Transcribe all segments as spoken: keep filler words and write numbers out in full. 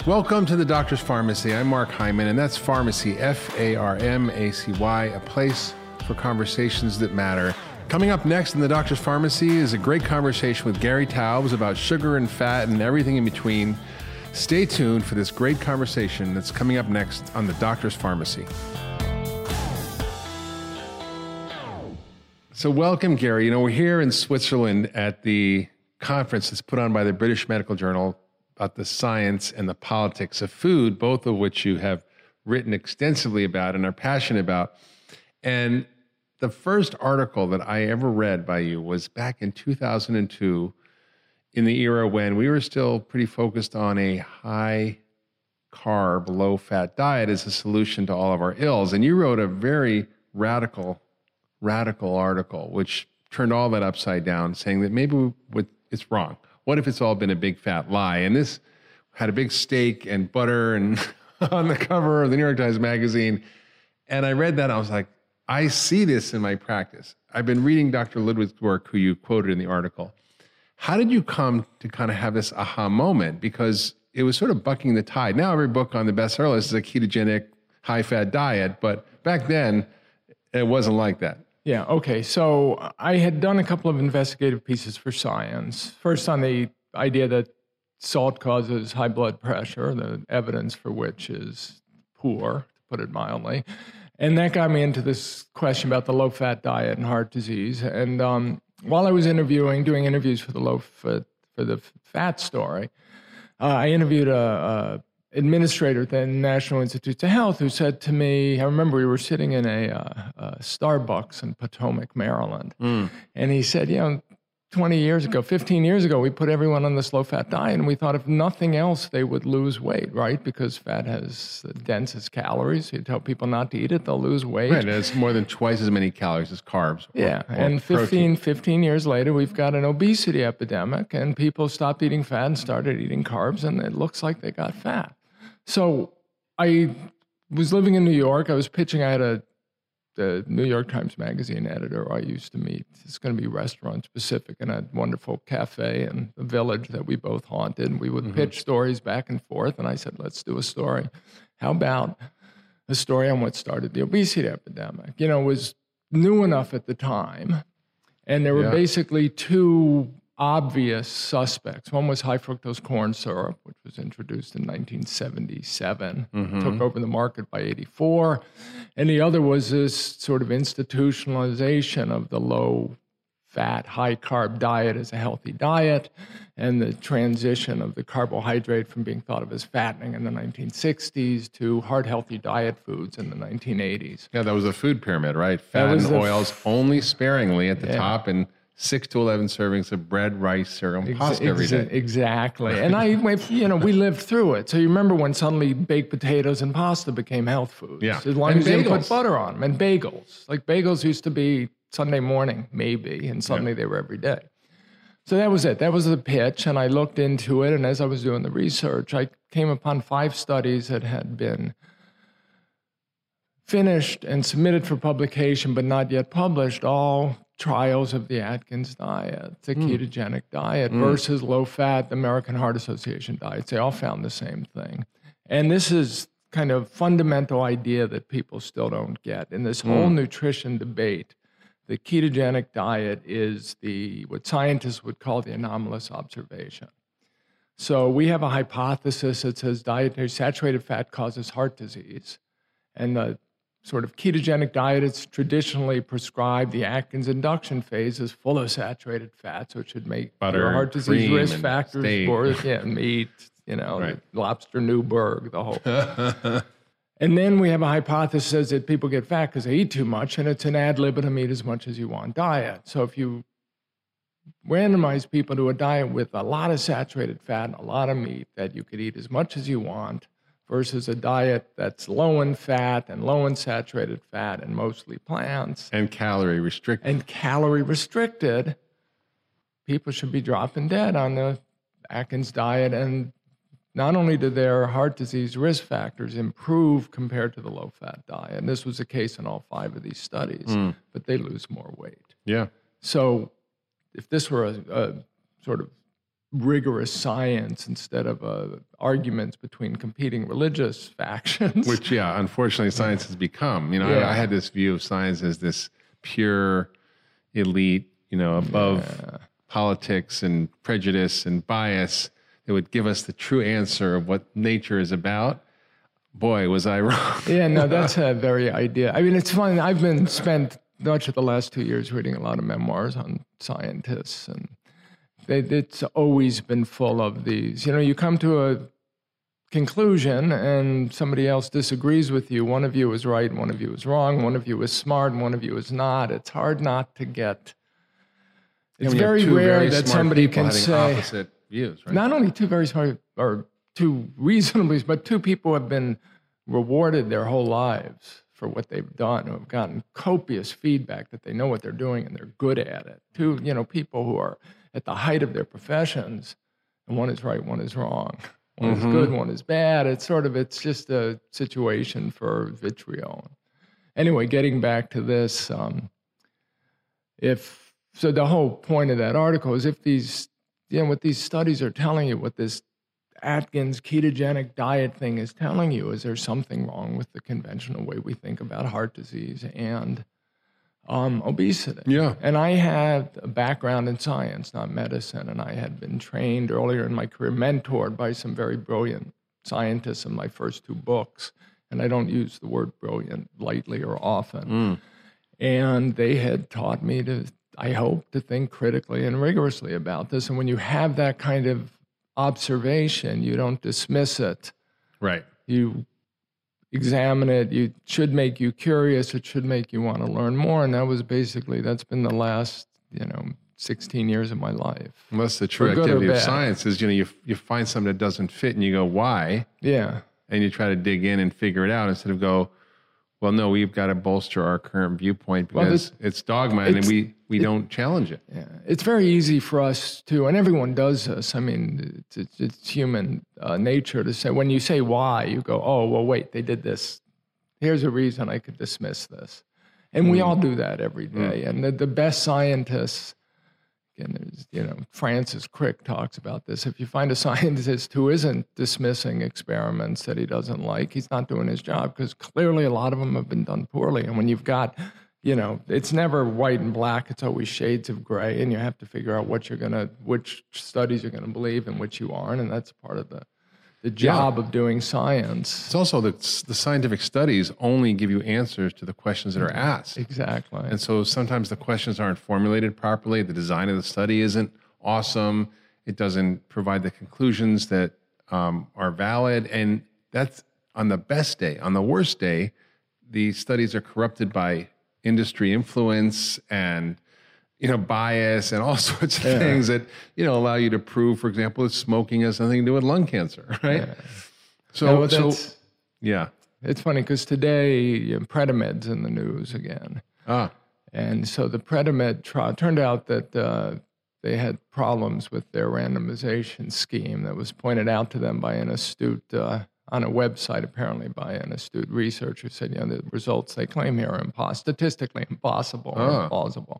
Welcome to the Doctor's Pharmacy. I'm Mark Hyman, and that's Pharmacy, F A R M A C Y, a place for conversations that matter. Coming up next in the Doctor's Pharmacy is a great conversation with Gary Taubes about sugar and fat and everything in between. Stay tuned for this great conversation that's coming up next on the Doctor's Pharmacy. So welcome, Gary. You know, we're here in Switzerland at the conference that's put on by the British Medical Journal about the science and the politics of food, both of which you have written extensively about and are passionate about. And the first article that I ever read by you was back in two thousand two, in the era when we were still pretty focused on a high carb, low fat diet as a solution to all of our ills. And you wrote a very radical, radical article, which turned all that upside down, saying that maybe we would, it's wrong. What if it's all been a big fat lie? And this had a big steak and butter and on the cover of the New York Times Magazine. And I read that and I was like, I see this in my practice. I've been reading Doctor Ludwig's work, who you quoted in the article. How did you come to kind of have this aha moment? Because it was sort of bucking the tide. Now every book on the bestseller list is a ketogenic, high-fat diet, but back then it wasn't like that. Yeah, okay. So I had done a couple of investigative pieces for Science. First on the idea that salt causes high blood pressure, the evidence for which is poor, to put it mildly. And that got me into this question about the low-fat diet and heart disease. And um, while I was interviewing, doing interviews for the low for, for the fat story, uh, I interviewed a, a administrator at the National Institutes of Health who said to me, I remember we were sitting in a, uh, a Starbucks in Potomac, Maryland, mm. and he said, you know, twenty years ago, fifteen years ago, we put everyone on this low-fat diet, and we thought if nothing else, they would lose weight, right? Because fat has the densest calories. You tell people not to eat it, they'll lose weight. Right, it's more than twice as many calories as carbs. Or, yeah, or and fifteen, fifteen years later, we've got an obesity epidemic, and people stopped eating fat and started eating carbs, and it looks like they got fat. So I was living in New York. I was pitching. I had a the New York Times Magazine editor I used to meet. It's going to be restaurant specific, and a wonderful cafe in the Village that we both haunted. And we would mm-hmm. pitch stories back and forth. And I said, let's do a story. How about a story on what started the obesity epidemic? You know, it was new enough at the time. And there were yeah. basically two obvious suspects. One was high fructose corn syrup, which was introduced in nineteen seventy-seven, mm-hmm. took over the market by eighty-four. And the other was this sort of institutionalization of the low-fat, high-carb diet as a healthy diet, and the transition of the carbohydrate from being thought of as fattening in the nineteen sixties to heart-healthy diet foods in the nineteen eighties. Yeah, that was a food pyramid, right? Fat and oils f- only sparingly at the yeah. top, and six to eleven servings of bread, rice, cereal, and pasta Ex- every day. Exactly. And I, you know, we lived through it. So you remember when suddenly baked potatoes and pasta became health foods. Yeah. As long and as bagels. you didn't put butter on them. And bagels. Like bagels used to be Sunday morning, maybe, and suddenly yeah. they were every day. So that was it. That was the pitch. And I looked into it. And as I was doing the research, I came upon five studies that had been finished and submitted for publication, but not yet published, all trials of the Atkins diet, the mm. ketogenic diet mm. versus low-fat, the American Heart Association diets. They all found the same thing. And this is kind of fundamental idea that people still don't get. In this mm. whole nutrition debate, the ketogenic diet is the what scientists would call the anomalous observation. So we have a hypothesis that says dietary saturated fat causes heart disease. And the sort of ketogenic diet is traditionally prescribed. The Atkins induction phase is full of saturated fats, which should make butter, your heart disease risk and factors steak. for yeah, meat, you know, right. lobster Newburgh, the whole. And then we have a hypothesis that people get fat because they eat too much, and it's an ad libitum eat as much as you want diet. So if you randomize people to a diet with a lot of saturated fat and a lot of meat, that you could eat as much as you want, versus a diet that's low in fat and low in saturated fat and mostly plants. And calorie restricted. And calorie restricted, people should be dropping dead on the Atkins diet. And not only do their heart disease risk factors improve compared to the low-fat diet, and this was the case in all five of these studies, mm. but they lose more weight. Yeah. So if this were a, a sort of rigorous science instead of uh, arguments between competing religious factions. Which, yeah, unfortunately, science has become. You know, Yeah. I, I had this view of science as this pure elite, you know, above Yeah. politics and prejudice and bias that would give us the true answer of what nature is about. Boy, was I wrong. Yeah, no, that's a very idea. I mean, it's funny. I've been spent much of the last two years reading a lot of memoirs on scientists, and they, it's always been full of these. You know, you come to a conclusion and somebody else disagrees with you. One of you is right, one of you is wrong, one of you is smart, and one of you is not. It's hard not to get. It's When you have very two rare very that smart somebody people can having say. opposite views, right? Not only two very smart, or two reasonably, but two people have been rewarded their whole lives for what they've done, who have gotten copious feedback that they know what they're doing and they're good at it. Two, you know, people who are at the height of their professions, and one is right, one is wrong. One Mhm. is good, one is bad. It's sort of, it's just a situation for vitriol. Anyway, getting back to this, um, if, so the whole point of that article is if these, you know, what these studies are telling you, what this Atkins ketogenic diet thing is telling you, is there something wrong with the conventional way we think about heart disease and um, obesity? Yeah. And I had a background in science, not medicine, and I had been trained earlier in my career, mentored by some very brilliant scientists in my first two books. And I don't use the word brilliant lightly or often. Mm. And they had taught me to, I hope, to think critically and rigorously about this. And when you have that kind of observation, you don't dismiss it. Right. You examine it. You should make you curious. It should make you want to learn more. And that was basically, that's been the last, you know, sixteen years of my life. Well, that's the true For good or activity of bad. science is, you know, you, you find something that doesn't fit and you go, why? Yeah. And you try to dig in and figure it out instead of go, well, no, we've got to bolster our current viewpoint Well, because this- it's dogma and it's- we, we don't challenge it. Yeah, it's very easy for us to, and everyone does this. I mean, it's, it's, it's human uh, nature to say, when you say why, you go, oh, well, wait, they did this. Here's a reason I could dismiss this. And we all do that every day. And the, the best scientists, again, there's, you know, Francis Crick talks about this. If you find a scientist who isn't dismissing experiments that he doesn't like, he's not doing his job, because clearly a lot of them have been done poorly. And when you've got, you know, it's never white and black, it's always shades of gray, and you have to figure out what you're going to, which studies you're going to believe and which you aren't, and that's part of the, the job of doing science. It's also the, the scientific studies only give you answers to the questions that are asked. Exactly. And so sometimes the questions aren't formulated properly. The design of the study isn't awesome. It doesn't provide the conclusions that um, are valid. And that's on the best day. On the worst day, the studies are corrupted by industry influence and, you know, bias and all sorts of Yeah. things that, you know, allow you to prove, for example, that smoking has nothing to do with lung cancer, right? Yeah. So, No, so that's- yeah. It's funny because today you know, Predimed's in the news again. Ah, And so the Predimed trial, turned out that uh, they had problems with their randomization scheme that was pointed out to them by an astute, uh, on a website apparently by an astute researcher, said, you know, the results they claim here are impos- statistically impossible or Ah. implausible.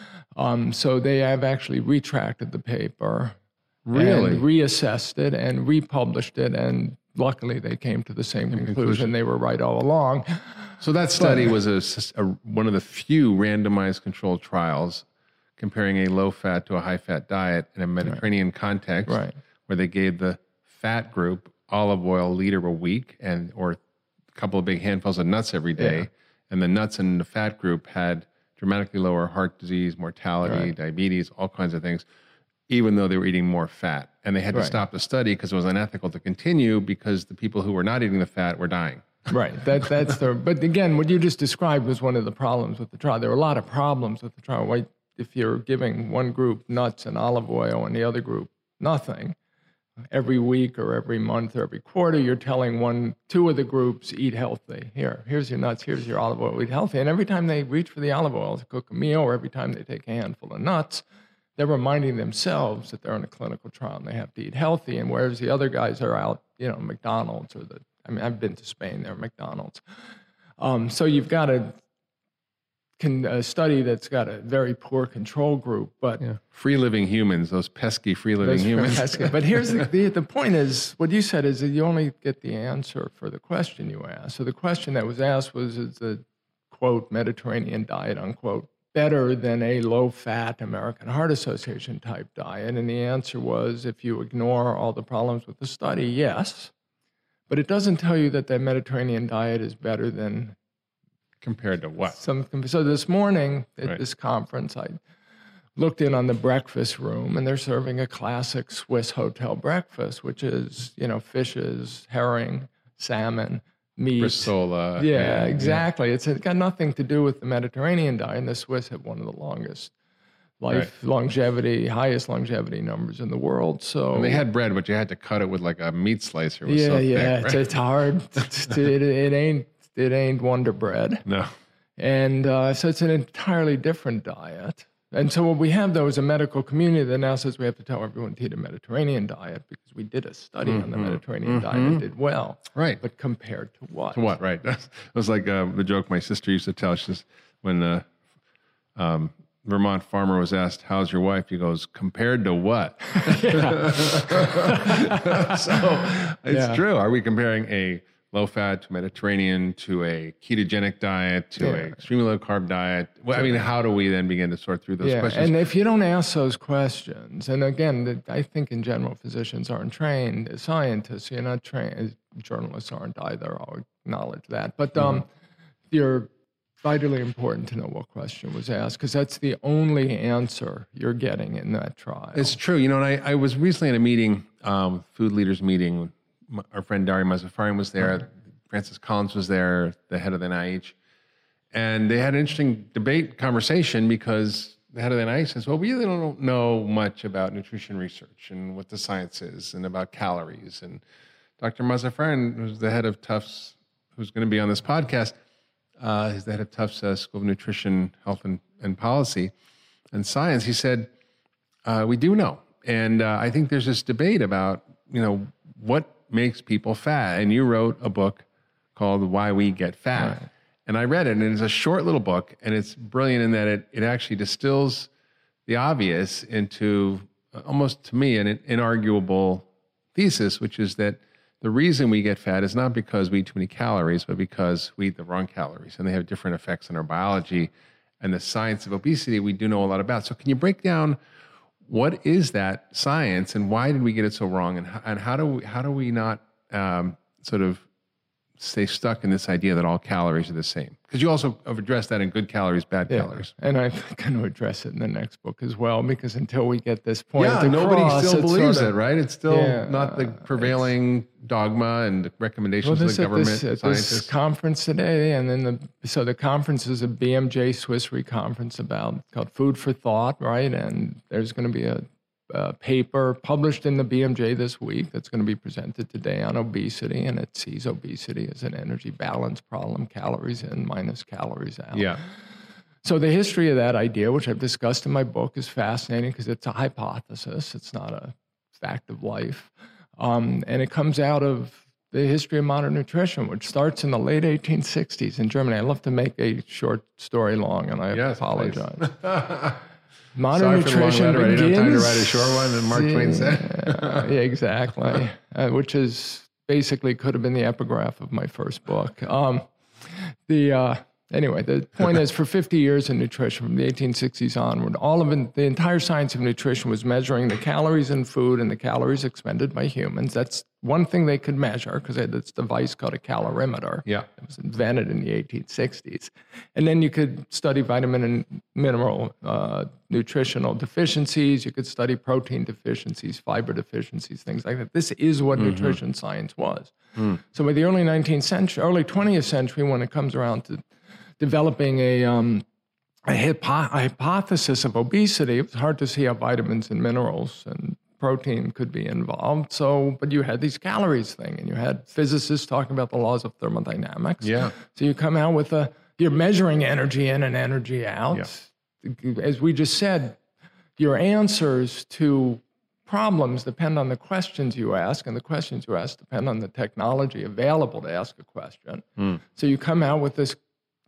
Um, so they have actually retracted the paper. Really? And reassessed it and republished it, and luckily they came to the same conclusion. conclusion. They were right all along. So that study was a, s- a- one of the few randomized controlled trials comparing a low-fat to a high-fat diet in a Mediterranean context, Right. where they gave the fat group olive oil a liter a week and or a couple of big handfuls of nuts every day, Yeah. and the nuts in the fat group had dramatically lower heart disease, mortality, Right. diabetes, all kinds of things, even though they were eating more fat. And they had to Right. stop the study because it was unethical to continue because the people who were not eating the fat were dying. Right. That, that's the. But again, what you just described was one of the problems with the trial. There were a lot of problems with the trial. Why, if you're giving one group nuts and olive oil and the other group nothing, every week or every month or every quarter, you're telling one, two of the groups, eat healthy. Here, here's your nuts, here's your olive oil, eat healthy. And every time they reach for the olive oil to cook a meal, or every time they take a handful of nuts, they're reminding themselves that they're in a clinical trial and they have to eat healthy. And whereas the other guys are out, you know, McDonald's or the, I mean, I've been to Spain, they're McDonald's. Um, so you've got to can, a study that's got a very poor control group, but Yeah. Free living humans, those pesky free living those humans. pesky- But here's the, the the point is what you said is that you only get the answer for the question you asked. So the question that was asked was, is the quote Mediterranean diet unquote better than a low-fat American Heart Association type diet? And the answer was, if you ignore all the problems with the study, yes. But it doesn't tell you that the Mediterranean diet is better than Compared to what? some. So this morning at Right. this conference, I looked in on the breakfast room, and they're serving a classic Swiss hotel breakfast, which is, you know, fishes, herring, salmon, meat. Brisola. Yeah, exactly. It's got nothing to do with the Mediterranean diet. And the Swiss have one of the longest life longevity, highest longevity numbers in the world. So And they had bread, but you had to cut it with like a meat slicer. It was yeah, so yeah, thick, it's, right? it's hard. it, it ain't it ain't Wonder Bread, No. and uh, so it's an entirely different diet. And so what we have, though, is a medical community that now says we have to tell everyone to eat a Mediterranean diet because we did a study on the Mediterranean diet and did well. Right. But compared to what? To what? Right. It was like uh, the joke my sister used to tell. She says, when the um, Vermont farmer was asked, "How's your wife?" He goes, "Compared to what?" So it's Yeah. true. Are we comparing a low-fat Mediterranean to a ketogenic diet to Yeah. a extremely low-carb diet? Well, I mean, how do we then begin to sort through those Yeah, questions? and if you don't ask those questions, and again, the, I think in general physicians aren't trained as scientists. You're not trained. Journalists aren't either. I'll acknowledge that. But um, Mm-hmm. you're vitally important to know what question was asked because that's the only answer you're getting in that trial. It's true. You know, and I, I was recently in a meeting, um, food leaders meeting. M- Our friend Daria Mazafarian was there. Francis Collins was there, the head of the N I H. And they had an interesting debate conversation because the head of the N I H says, well, we really don't know much about nutrition research and what the science is and about calories. And Doctor Mazafarian, who's the head of Tufts, who's going to be on this podcast, uh, he's the head of Tufts uh, School of Nutrition, Health, and, and Policy and Science. He said, uh, we do know. And uh, I think there's this debate about, you know, what makes people fat. And you wrote a book called Why We Get Fat. Right. And I read it, and it's a short little book, and it's brilliant in that it, it actually distills the obvious into uh, almost, to me, an inarguable thesis, which is that the reason we get fat is not because we eat too many calories, but because we eat the wrong calories, and they have different effects on our biology and the science of obesity we do know a lot about. So can you break down what is that science, and why did we get it so wrong, and how, and how do we, how do we not um, sort of stay stuck in this idea that all calories are the same? Because you also have addressed that in good calories, bad Yeah, calories. and I'm going to address it in the next book as well, because until we get this point Yeah, across, nobody still it's believes sort it, of, right? It's still Yeah, not the uh, prevailing dogma and recommendations Well, of this the at government this, at scientists. this conference today, and then the so the conference is a B M J Swiss Re conference about called Food for Thought, right? And there's going to be a, a paper published in the B M J this week that's going to be presented today on obesity, and it sees obesity as an energy balance problem: calories in minus calories out. Yeah. So the history of that idea, which I've discussed in my book, is fascinating because it's a hypothesis. It's not a fact of life. Um, and it comes out of the history of modern nutrition, which starts in the late eighteen sixties in Germany. I love to make a short story long, and I Yes, apologize. please. Modern Sorry for the long nutrition letter. I didn't begins. have time to write a short one, and Mark Twain said. Yeah, yeah, exactly. Uh, which is basically could have been the epigraph of my first book. Um, the uh, Anyway, the point is, for fifty years in nutrition, from the eighteen sixties onward, all of it, the entire science of nutrition was measuring the calories in food and the calories expended by humans. That's one thing they could measure because they had this device called a calorimeter. Yeah. It was invented in the eighteen sixties. And then you could study vitamin and mineral uh, nutritional deficiencies. You could study protein deficiencies, fiber deficiencies, things like that. This is what Mm-hmm. nutrition science was. Mm. So by the early nineteenth century, early twentieth century, when it comes around to developing a, um, a, hypo- a hypothesis of obesity, it was hard to see how vitamins and minerals and protein could be involved. So, but you had these calories thing, and you had physicists talking about the laws of thermodynamics. Yeah. So you come out with a, you're measuring energy in and energy out. As we just said, your answers to problems depend on the questions you ask, and the questions you ask depend on the technology available to ask a question. Mm. So you come out with this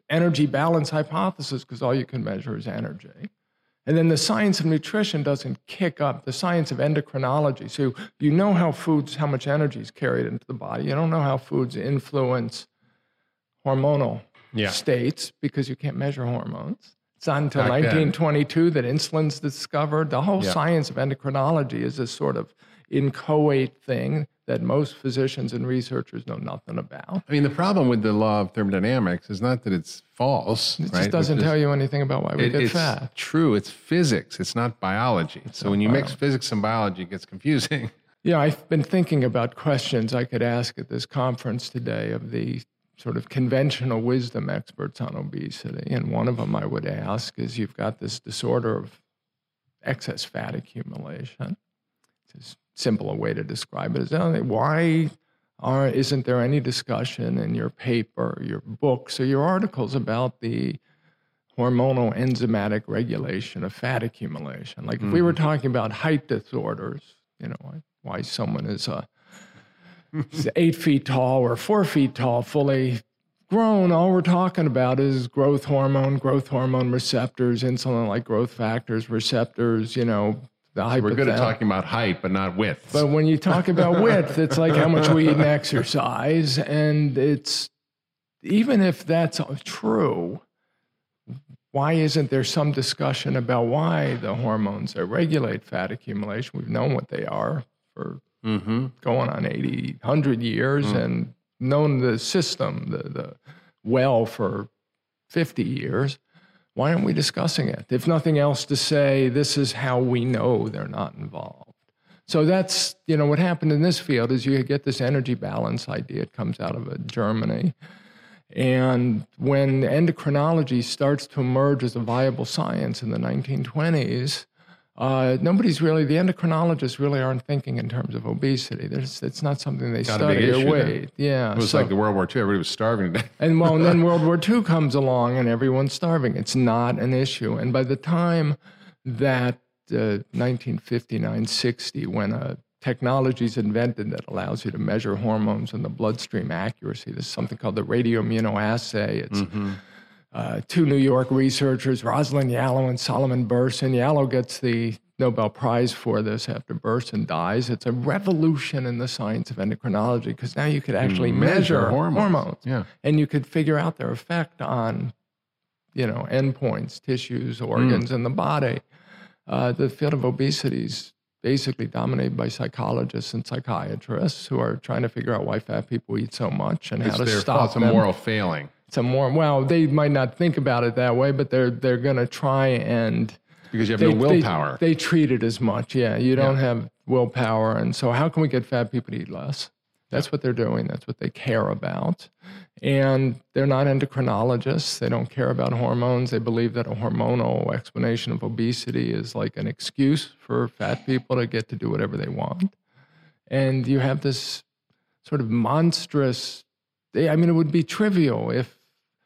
energy balance hypothesis because all you can measure is energy. And then the science of nutrition doesn't kick up the science of endocrinology. So you know how foods, how much energy is carried into the body. You don't know how foods influence hormonal yeah. states because you can't measure hormones. It's not until Back nineteen twenty-two then. that insulin's discovered. The whole yeah. science of endocrinology is this sort of inchoate thing that most physicians and researchers know nothing about. I mean, the problem with the law of thermodynamics is not that it's false. It just right? doesn't It's tell you anything about why we it, get it's fat. True. It's physics. It's not biology. It's so not when you biology. mix physics and biology, it gets confusing. Yeah, I've been thinking about questions I could ask at this conference today of the sort of conventional wisdom experts on obesity. And one of them I would ask is, you've got this disorder of excess fat accumulation. It's as simple a way to describe it as, oh, why are, isn't there any discussion in your paper, your books, or your articles about the hormonal enzymatic regulation of fat accumulation? Like if mm-hmm. we were talking about height disorders, you know, why someone is a eight feet tall or four feet tall, fully grown, all we're talking about is growth hormone, growth hormone receptors, insulin-like growth factors, receptors, you know, the so we're good at talking about height, but not width. But when you talk about width, it's like how much we eat and exercise. And it's, even if that's true, why isn't there some discussion about why the hormones that regulate fat accumulation, we've known what they are for mm-hmm. going on eighty, one hundred years mm. and known the system, the, the well for fifty years. Why aren't we discussing it? If nothing else to say, this is how we know they're not involved. So that's, you know, what happened in this field is you get this energy balance idea. It comes out of uh, Germany. And when endocrinology starts to emerge as a viable science in the nineteen twenties, uh, nobody's really, the endocrinologists really aren't thinking in terms of obesity. There's, it's not something they Got study or weight. Then. Yeah. It was so, like the World War Two, everybody was starving to death. And well, and then World War Two comes along and everyone's starving. It's not an issue. And by the time that uh, nineteen fifty-nine sixty, when a technology is invented that allows you to measure hormones in the bloodstream accuracy, there's something called the radioimmunoassay. It's mm-hmm. uh, two New York researchers, Rosalind Yalow and Solomon Bersin. Yalow gets the Nobel Prize for this after Bersin dies. It's a revolution in the science of endocrinology because now you could actually measure, measure hormones. hormones. Yeah. And you could figure out their effect on, you know, endpoints, tissues, organs mm. in the body. Uh, the field of obesity is basically dominated by psychologists and psychiatrists who are trying to figure out why fat people eat so much and it's how to their stop fault. them. It's a moral failing. It's a more, well, they might not think about it that way, but they're they're going to try and... Because you have they, no willpower. They, they treat it as much, yeah. You don't yeah. have willpower, and so how can we get fat people to eat less? That's yeah. what they're doing. That's what they care about. And they're not endocrinologists. They don't care about hormones. They believe that a hormonal explanation of obesity is like an excuse for fat people to get to do whatever they want. And you have this sort of monstrous, I mean, it would be trivial if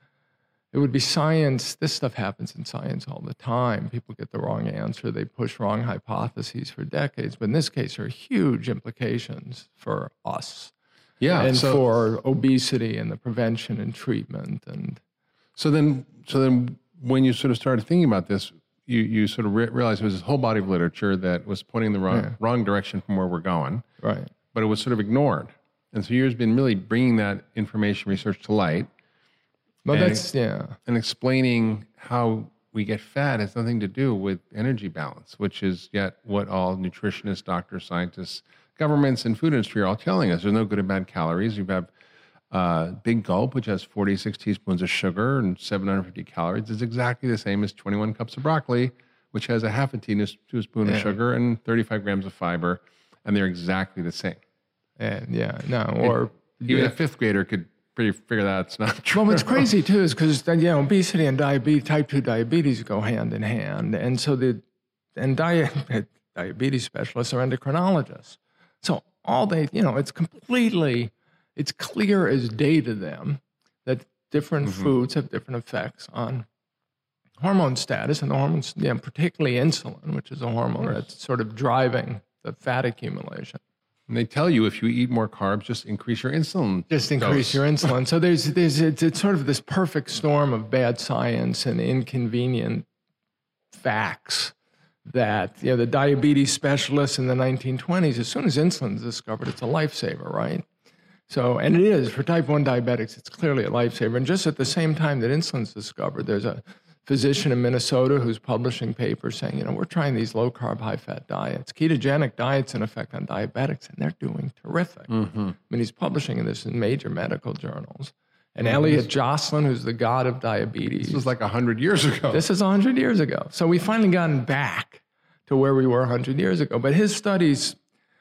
it would be science. This stuff happens in science all the time. People get the wrong answer. They push wrong hypotheses for decades. But in this case, there are huge implications for us. Yeah, and so, for obesity and the prevention and treatment. And so then, so then, when you sort of started thinking about this, you you sort of re- realized there was this whole body of literature that was pointing in the wrong yeah. wrong direction from where we're going. Right. But it was sort of ignored, and so you've been really bringing that information research to light. Well, and, that's yeah, and explaining how we get fat has nothing to do with energy balance, which is yet what all nutritionists, doctors, scientists, governments, and food industry are all telling us. There's no good and bad calories. You have uh, Big Gulp, which has forty-six teaspoons of sugar and seven hundred fifty calories. It's exactly the same as twenty-one cups of broccoli, which has a half a teaspoon yeah. of sugar and thirty-five grams of fiber, and they're exactly the same. And yeah, no, or it, even yeah. a fifth grader could pretty figure that it's not true. Well, what's crazy too is because you know, obesity and diabetes, type two diabetes, go hand in hand, and so the and di- diabetes specialists are endocrinologists. So all they, you know, it's completely, it's clear as day to them that different mm-hmm. foods have different effects on hormone status, and the hormones, yeah, particularly insulin, which is a hormone that's sort of driving the fat accumulation. And they tell you if you eat more carbs, just increase your insulin. Just increase dose. your insulin. So there's there's it's, it's sort of this perfect storm of bad science and inconvenient facts that, you know, the diabetes specialists in the nineteen twenties, as soon as insulin is discovered, it's a lifesaver, right? So, and it is for type one diabetics, it's clearly a lifesaver. And just at the same time that insulin's discovered, there's a physician in Minnesota who's publishing papers saying, you know, we're trying these low carb, high fat diets, ketogenic diets in effect on diabetics, and they're doing terrific. Mm-hmm. I mean, he's publishing this in major medical journals. And mm-hmm. Elliot Jocelyn, who's the god of diabetes. This was like one hundred years ago. This is one hundred years ago. So we finally gotten back to where we were one hundred years ago. But his studies,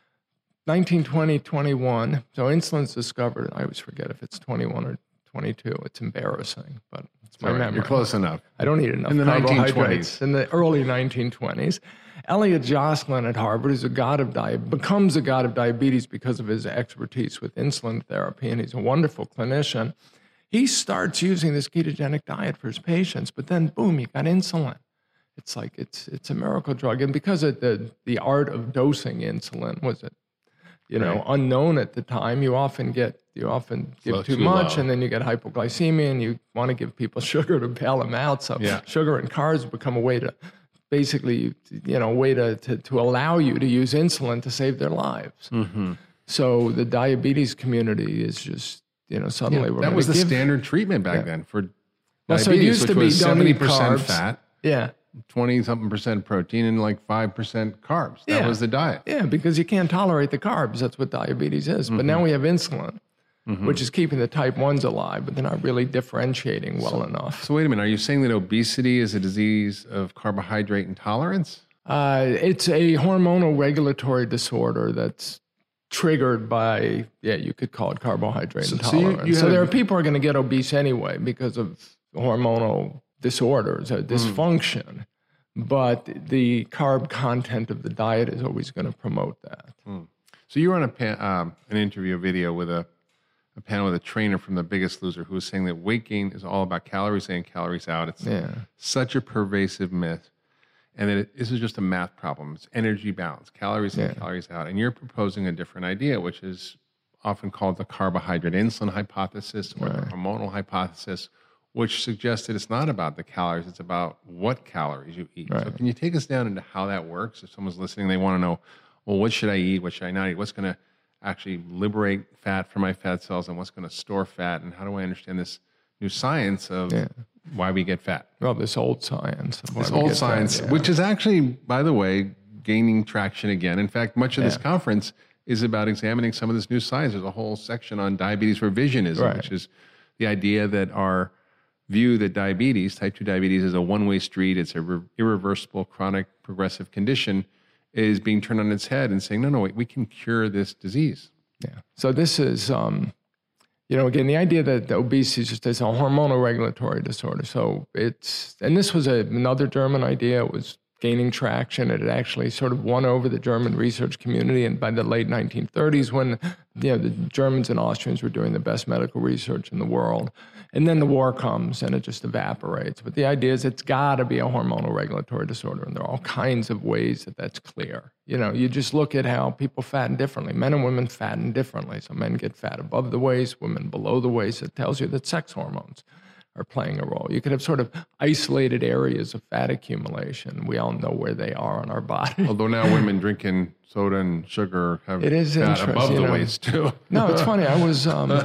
nineteen twenty, twenty-one, so insulin's discovered. I always forget if it's twenty-one or twenty-two. It's embarrassing, but it's my right. memory. You're close enough. I don't eat enough in the carbohydrates. nineteen twenties. In the early nineteen twenties. Elliot Jocelyn at Harvard is a god of di- becomes a god of diabetes because of his expertise with insulin therapy, and he's a wonderful clinician. He starts using this ketogenic diet for his patients, but then boom, you got insulin. It's like it's it's a miracle drug, and because of the the art of dosing insulin was it, you know, right. unknown at the time, you often get you often give Low, too, too much, low. and then you get hypoglycemia, and you want to give people sugar to bail them out. So Yeah. sugar and carbs become a way to basically, you know, a way to to, to allow you to use insulin to save their lives. Mm-hmm. So the diabetes community is just, you know, suddenly Yeah, we're that gonna was the give, standard treatment back Yeah. then for Well, diabetes, so it used which to be was don't seventy eat percent carbs. fat, Yeah. twenty something percent protein, and like five percent carbs. That Yeah. was the diet. Yeah, because you can't tolerate the carbs. That's what diabetes is. Mm-hmm. But now we have insulin, mm-hmm. which is keeping the type ones alive, but they're not really differentiating well enough. So wait a minute, are you saying that obesity is a disease of carbohydrate intolerance? Uh, it's a hormonal regulatory disorder that's triggered by, yeah, you could call it carbohydrate So- so you- intolerance. you So, have- there are people who are going to get obese anyway because of hormonal disorders, or dysfunction. But the carb content of the diet is always going to promote that. So you were on a pan, um, an interview video with a, a panel with a trainer from The Biggest Loser who was saying that weight gain is all about calories in, calories out. It's Yeah. such a pervasive myth. And that it, this is just a math problem. It's energy balance, calories in, Yeah. calories out. And you're proposing a different idea, which is often called the carbohydrate insulin hypothesis or the hormonal hypothesis, which suggests that it's not about the calories, it's about what calories you eat. So Right. can you take us down into how that works? If someone's listening, they want to know, well, what should I eat? What should I not eat? What's going to actually liberate fat from my fat cells, and what's going to store fat? And how do I understand this new science of Yeah. why we get fat? Well, this old science. of why This we old get fat, science, yeah. which is actually, by the way, gaining traction again. In fact, much of this Yeah. conference is about examining some of this new science. There's a whole section on diabetes revisionism, Right. which is the idea that our view that diabetes, type two diabetes, is a one-way street. It's a re- irreversible, chronic, progressive condition, is being turned on its head and saying, no, no, wait, we can cure this disease. Yeah. So this is, um, you know, again, the idea that the obesity is just is a hormonal regulatory disorder. So it's, and this was a, another German idea. It was gaining traction. It had actually sort of won over the German research community. And by the late nineteen thirties, when, you know, the Germans and Austrians were doing the best medical research in the world. And then the war comes and it just evaporates. But the idea is it's got to be a hormonal regulatory disorder. And there are all kinds of ways that that's clear. You know, you just look at how people fatten differently. Men and women fatten differently. So men get fat above the waist, women below the waist. It tells you that sex hormones are playing a role. You could have sort of isolated areas of fat accumulation. We all know where they are on our body. Although now women drinking soda and sugar have It is fat interesting, above you the know. waist too. No, it's funny. I was um,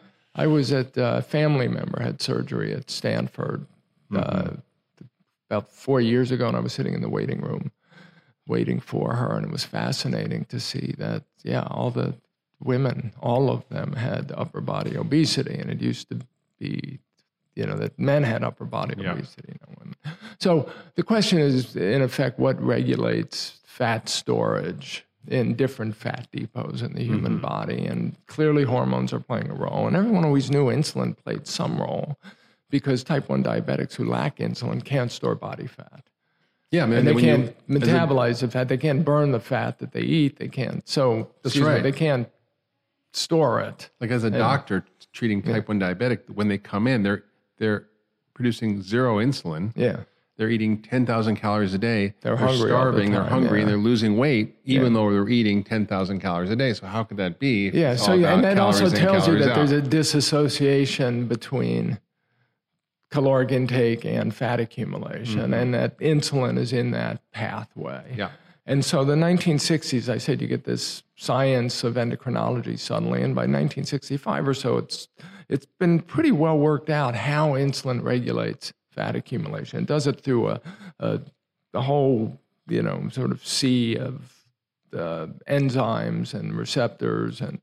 I was at a family member had surgery at Stanford uh, Mm-hmm. about four years ago, and I was sitting in the waiting room waiting for her, and it was fascinating to see that, yeah, all the women, all of them had upper body obesity, and it used to be, you know, that men had upper body Yeah. obesity, no women. So the question is, in effect, what regulates fat storage in different fat depots in the human Mm-hmm. body? And clearly hormones are playing a role. And everyone always knew insulin played some role because type one diabetics who lack insulin can't store body fat. Yeah, man. And they when can't you- as a- metabolize the fat. They can't burn the fat that they eat. They can't. So That's excuse me, right. they can't store it. Like as a doctor treating type one diabetic, when they come in, they're they're producing zero insulin, Yeah. they're eating ten thousand calories a day. They're hungry all the starving, they're time, hungry, yeah. and they're losing weight, even Yeah. though they're eating ten thousand calories a day. So how could that be? if Yeah, it's so all yeah, and about that also calories in, tells you calories that out? there's a disassociation between caloric intake and fat accumulation, Mm-hmm. and that insulin is in that pathway. Yeah. And so the nineteen sixties, I said you get this science of endocrinology suddenly, and by nineteen sixty-five or so, it's it's been pretty well worked out how insulin regulates fat accumulation. It does it through a, a, a whole, you know, sort of sea of uh, enzymes and receptors, and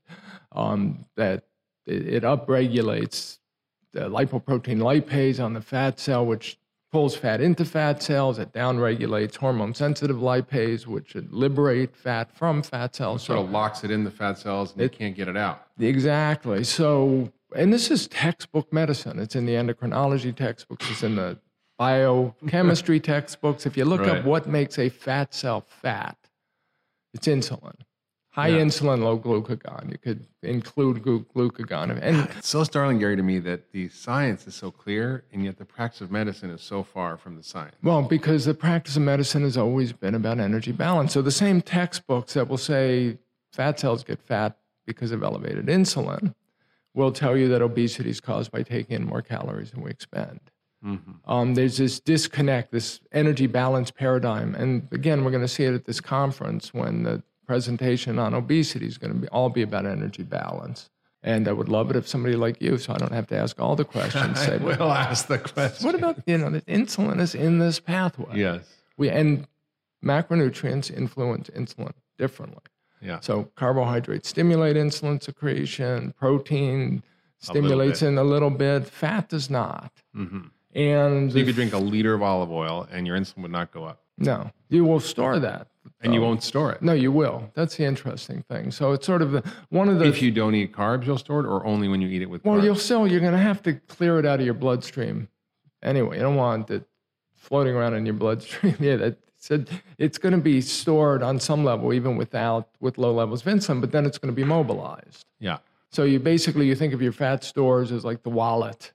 um, that it, it upregulates the lipoprotein lipase on the fat cell, which pulls fat into fat cells. It downregulates hormone-sensitive lipase, which would liberate fat from fat cells. Sort of locks it in the fat cells, and It- you can't get it out. Exactly. So, and this is textbook medicine. It's in the endocrinology textbooks. It's in the biochemistry textbooks. If you look Right. up what makes a fat cell fat, it's insulin. High Yeah. insulin, low glucagon. You could include glu- glucagon. And It's so startling, Gary, to me that the science is so clear, and yet the practice of medicine is so far from the science. well, because the practice of medicine has always been about energy balance. So the same textbooks that will say fat cells get fat because of elevated insulin will tell you that obesity is caused by taking in more calories than we expend. Mm-hmm. Um, there's this disconnect, this energy balance paradigm. And again, we're going to see it at this conference when the presentation on obesity is going to be all be about energy balance. And I would love it if somebody like you, so I don't have to ask all the questions, I said, will ask the question. what about, you know, the insulin is in this pathway. Yes. We, and macronutrients influence insulin differently. Yeah. So carbohydrates stimulate insulin secretion, protein stimulates bit. in a little bit, fat does not. Mm-hmm. And So you the could drink a liter of olive oil, and your insulin would not go up, No, you will store that. and you though. won't store it. No, you will. That's the interesting thing. So it's sort of the one of the. If you don't eat carbs, you'll store it, or only when you eat it with well, carbs? you'll still you're going to have to clear it out of your bloodstream. Anyway, you don't want it floating around in your bloodstream. yeah, that said, it's going to be stored on some level, even without with low levels of insulin. But then it's going to be mobilized. Yeah. So you basically you think of your fat stores as like the wallet.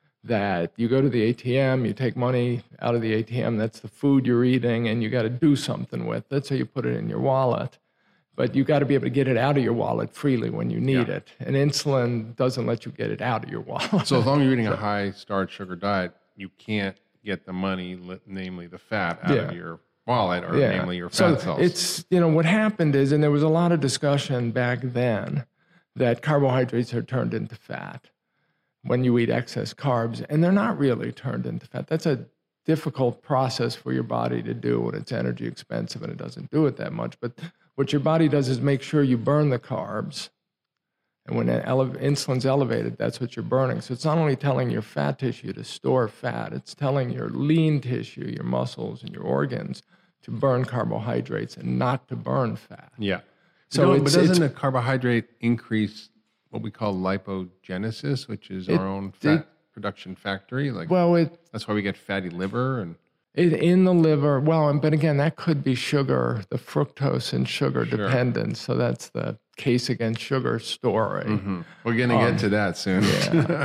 That you go to the A T M, you take money out of the A T M, that's the food you're eating, and you got to do something with it, so you put it in your wallet. But you got to be able to get it out of your wallet freely when you need Yeah. it. And insulin doesn't let you get it out of your wallet. So as long as you're eating a high starch sugar diet, you can't get the money, li- namely the fat, out of Yeah. your wallet, or yeah. namely your so fat cells. it's, you know, what happened is, and there was a lot of discussion back then, that carbohydrates are turned into fat when you eat excess carbs, and they're not really turned into fat. That's a difficult process for your body to do, and it's energy expensive, and it doesn't do it that much. But what your body does is make sure you burn the carbs, and when ele- insulin's elevated, that's what you're burning. So it's not only telling your fat tissue to store fat, it's telling your lean tissue, your muscles, and your organs to burn carbohydrates and not to burn fat. yeah. So So, but it's- doesn't it's- a carbohydrate increase what we call lipogenesis, which is It- our own it- fat production factory? Like Well, it that's why we get fatty liver, and It, in the liver, well, and- but again, that could be sugar, the fructose and sugar Sure. dependence. So that's the case against sugar story. Mhm. we're going to get to that soon. yeah.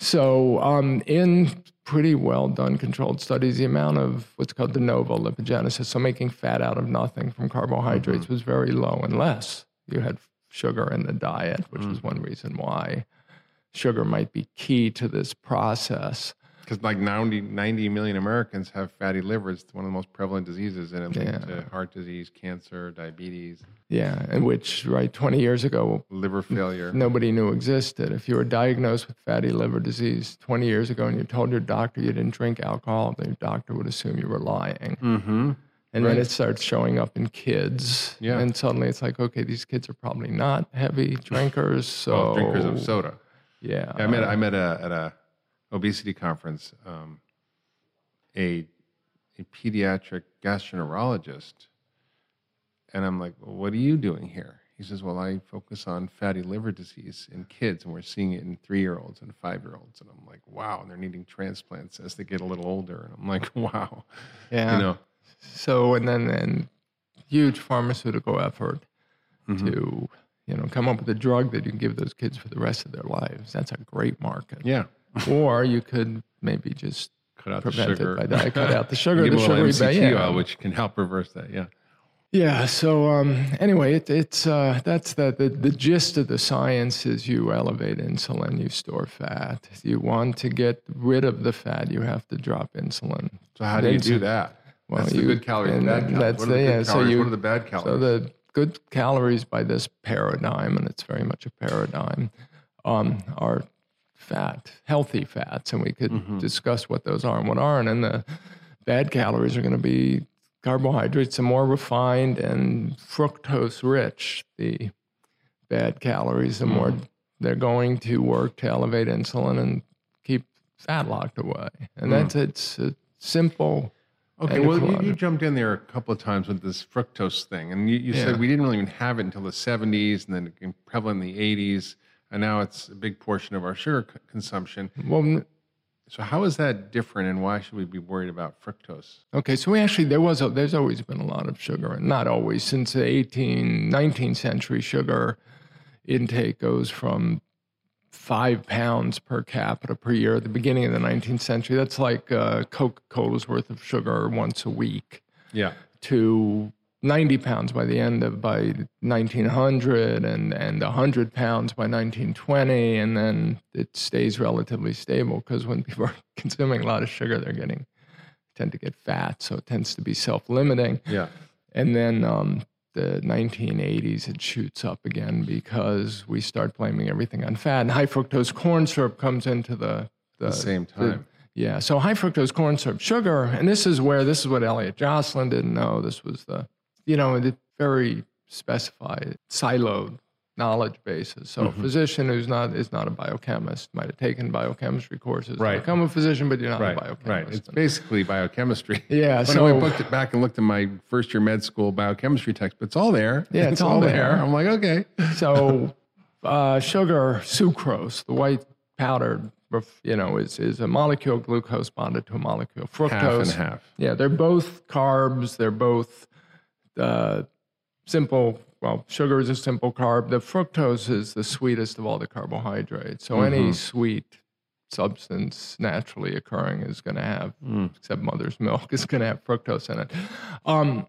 So um, in pretty well done controlled studies, the amount of what's called de novo lipogenesis, so making fat out of nothing from carbohydrates, was very low unless you had sugar in the diet, which is one reason why sugar might be key to this process. Because like ninety, ninety million Americans have fatty liver. It's one of the most prevalent diseases, and it leads Yeah. to heart disease, cancer, diabetes, Yeah, and which, right, twenty years ago, liver failure. nobody knew existed. If you were diagnosed with fatty liver disease twenty years ago and you told your doctor you didn't drink alcohol, then your doctor would assume you were lying. Mm-hmm. And Right. then it starts showing up in kids. Yeah. And suddenly it's like, okay, these kids are probably not heavy drinkers. So Well, drinkers of soda. Yeah. Yeah, I met I met a, at a obesity conference um, a a pediatric gastroenterologist, and I'm like, well, what are you doing here? He says, well, I focus on fatty liver disease in kids, and we're seeing it in three-year-olds and five-year-olds. And I'm like, wow, and they're needing transplants as they get a little older. And I'm like, wow, Yeah. you know, So, and then and huge pharmaceutical effort Mhm. to, you know, come up with a drug that you can give those kids for the rest of their lives. That's a great market. yeah, Or you could maybe just cut out prevent the sugar. it by diet. Cut out the sugar, Give the them a little sugary M C T ba- oil, yeah. which can help reverse that. Yeah. Yeah. So um, anyway, it, it's uh, that's the, the the gist of the science is you elevate insulin, you store fat. You want to get rid of the fat, you have to drop insulin. So how do you Then do to- that? Well, that's you- the good calories and and bad calories. that's What are the the- good yeah, so calories? you- what are the bad calories? So the good calories by this paradigm, and it's very much a paradigm, um, are fat, healthy fats, and we could Mm-hmm. discuss what those are and what aren't. And the bad calories are going to be carbohydrates, the more refined and fructose rich. The bad calories, the more Mm-hmm. they're going to work to elevate insulin and keep fat locked away. And that's it's a simple. Okay, well, you, you endocrine- jumped in there a couple of times with this fructose thing, and you, you Yeah. said we didn't really even have it until the seventies, and then it became prevalent in the eighties, and now it's a big portion of our sugar c- consumption. Well, So how is that different, and why should we be worried about fructose? okay, so we actually there was a, there's always been a lot of sugar, and not always. Since the eighteenth, nineteenth century, sugar intake goes from five pounds per capita per year at the beginning of the nineteenth century. That's like uh, Coca-Cola's worth of sugar once a week, Yeah. to ninety pounds by the end of by nineteen hundred, and and one hundred pounds by nineteen twenty, and then it stays relatively stable because when people are consuming a lot of sugar, they're getting tend to get fat, so it tends to be self-limiting. Yeah. And then um, the nineteen eighties, it shoots up again because we start blaming everything on fat. And high fructose corn syrup comes into the... The, At the same time. yeah, so high fructose corn syrup, sugar, and this is where, this is what Elliot Jocelyn didn't know. This was the, you know, the very specified, siloed knowledge bases. So Mm-hmm. a physician who's not, is not a biochemist might have taken biochemistry courses to Right. become a physician, but you're not Right, a biochemist. right. It's basically biochemistry. Yeah, When so- I looked it back and looked at my first year med school biochemistry textbook, it's all there. Yeah, it's all there. I'm like, okay. So, uh, sugar, sucrose, the white powdered, you know, is is a molecule of glucose bonded to a molecule of fructose. Half and half. Yeah, they're both carbs. They're both uh, simple. Well, sugar is a simple carb. The fructose is the sweetest of all the carbohydrates. So Mm-hmm. any sweet substance naturally occurring is going to have, Mm. except mother's milk, is going to have fructose in it. Um,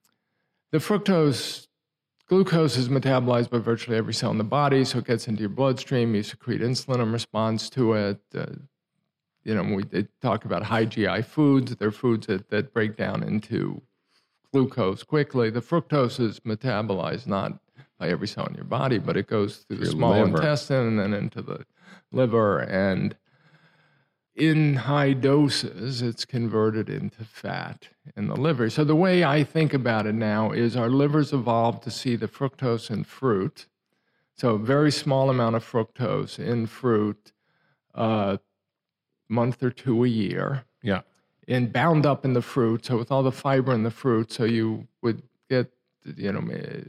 the fructose, glucose is metabolized by virtually every cell in the body, so it gets into your bloodstream. You secrete insulin in response to it. Uh, you know, we they talk about high G I foods. They're foods that, that break down into glucose quickly. The fructose is metabolized not by every cell in your body, but it goes through the Your small liver. intestine and then into the liver. And in high doses, it's converted into fat in the liver. So the way I think about it now is our livers evolved to see the fructose in fruit. So a very small amount of fructose in fruit, uh, month or two a year, Yeah. and bound up in the fruit. So with all the fiber in the fruit, so you would get, you know,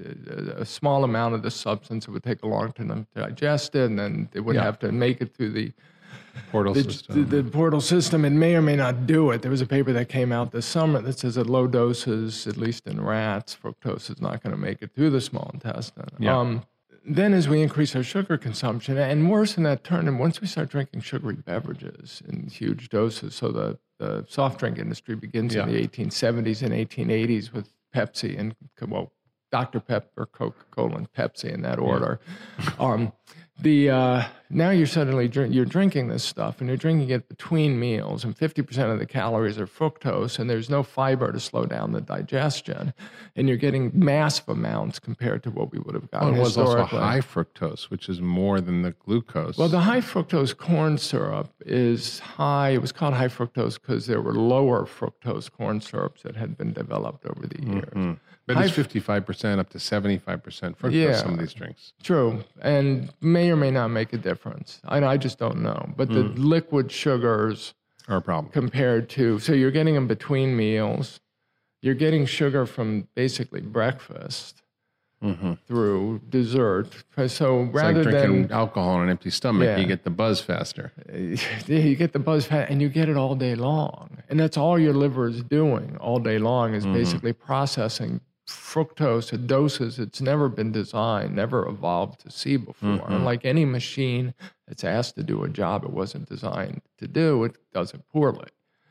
a, a small amount of the substance. It would take a long time to digest it, and then it would Yeah. have to make it through the Portal the, system. the, the portal system. It may or may not do it. There was a paper that came out this summer that says at low doses, at least in rats, fructose is not going to make it through the small intestine. Yeah. Um, then as we increase our sugar consumption, and worse in that turn, and once we start drinking sugary beverages in huge doses, so the, the soft drink industry begins Yeah. in the eighteen seventies and eighteen eighties with Pepsi and, well, Doctor Pepper, Coca-Cola, and Pepsi in that order. Um, the uh, now you're suddenly drink, you're drinking this stuff, and you're drinking it between meals, and fifty percent of the calories are fructose, and there's no fiber to slow down the digestion, and you're getting massive amounts compared to what we would have gotten Well, it was also historically. high fructose, which is more than the glucose. Well, the high fructose corn syrup is high. It was called high fructose because there were lower fructose corn syrups that had been developed over the years. Mm. But high it's f- fifty-five percent up to seventy-five percent fructose, Yeah. some of these drinks. True, and may or may not make a difference. I, I just don't know. But the liquid sugars Are a problem. compared to, so you're getting them between meals. You're getting sugar from basically breakfast Mm-hmm. through dessert. So It's rather like drinking than alcohol on an empty stomach, Yeah. you get the buzz faster. you get the buzz fat and you get it all day long. And that's all your liver is doing all day long is basically processing fructose at doses it's never been designed, never evolved to see before. And like any machine that's asked to do a job it wasn't designed to do, it does it poorly.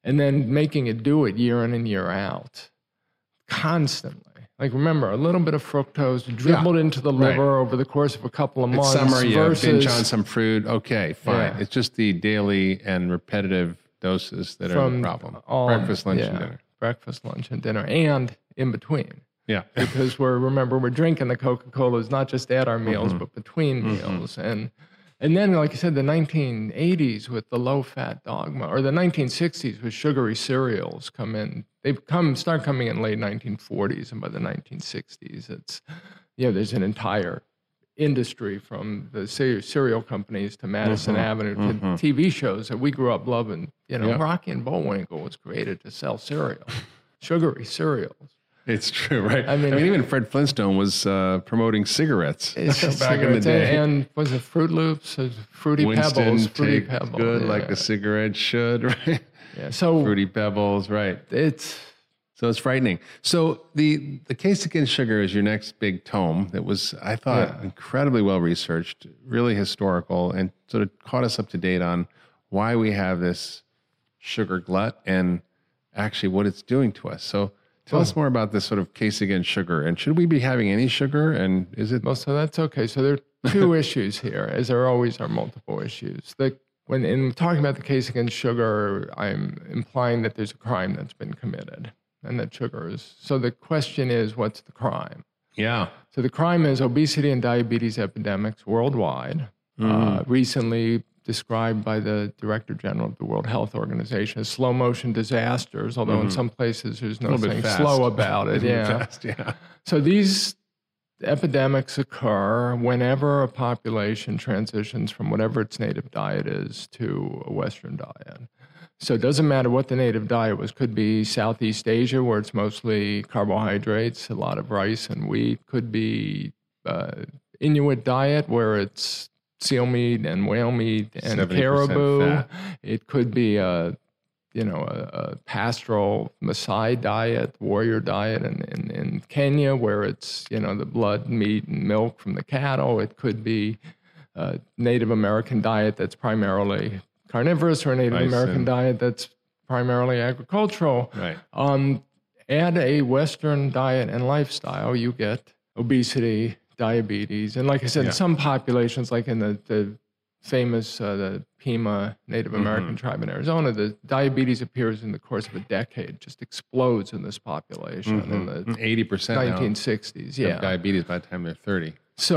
and then making it do it year in and year out, constantly. Like, remember, a little bit of fructose dribbled Yeah, into the right. liver over the course of a couple of It's months. summer, you versus, binge on some fruit. Okay, fine. Yeah. It's just the daily and repetitive doses that are the from problem. all- Breakfast, lunch, yeah, and dinner. breakfast, lunch, and dinner, and in between. Yeah. Because we're remember we're drinking the Coca-Colas not just at our meals Mm-hmm. but between meals, and and then like I said, the nineteen eighties with the low-fat dogma, or the nineteen sixties with sugary cereals come in. They've come start coming in late nineteen forties, and by the nineteen sixties, it's you know there's an entire industry from the cere- cereal companies to Madison Mhm, Avenue to mhm. T V shows that we grew up loving. You know, Yep. Rocky and Bullwinkle was created to sell cereal, sugary cereals. It's true, right? I I mean- mean, even Fred Flintstone was uh, promoting cigarettes It's back in the cigarettes, day. And, and was it Fruit Loops? Uh, Fruity Winston Pebbles. Fruity tastes Pebbles. good yeah. like a cigarette should, right? Yeah. So Fruity Pebbles, right? it's So it's frightening. So the the Case Against Sugar is your next big tome that was, I thought, Yeah. incredibly well researched, really historical, and sort of caught us up to date on why we have this sugar glut and actually what it's doing to us. So tell us more about this sort of Case Against Sugar, and should we be having any sugar? And is it? well, so that's okay. So there are two issues here, as there always are multiple issues. The when in talking about the case against sugar, I'm implying that there's a crime that's been committed, and that sugar is. So the question is, what's the crime? Yeah. So the crime is obesity and diabetes epidemics worldwide, Mm-hmm. uh, recently described by the Director General of the World Health Organization as slow motion disasters, although in some places there's no Mm-hmm. little bit saying fast. slow about it. Yeah. Fast, yeah. So these epidemics occur whenever a population transitions from whatever its native diet is to a Western diet. So it doesn't matter what the native diet was. Could be Southeast Asia, where it's mostly carbohydrates, a lot of rice and wheat. Could be uh, Inuit diet, where it's seal meat and whale meat and seventy percent caribou. fat. It could be a you know, a, a pastoral Maasai diet, warrior diet in, in, in Kenya, where it's, you know, the blood, meat, and milk from the cattle. It could be a Native American diet that's primarily carnivorous, or a Native Bison. American diet that's primarily agricultural. Right. Um, add a Western diet and lifestyle, you get obesity, diabetes. And like I said, Yeah. in some populations, like in the, the famous uh, the Pima Native American Mm-hmm. tribe in Arizona, the diabetes appears in the course of a decade, just explodes in this population in the eighty percent now nineteen sixties. have Yeah. diabetes by the time they're thirty.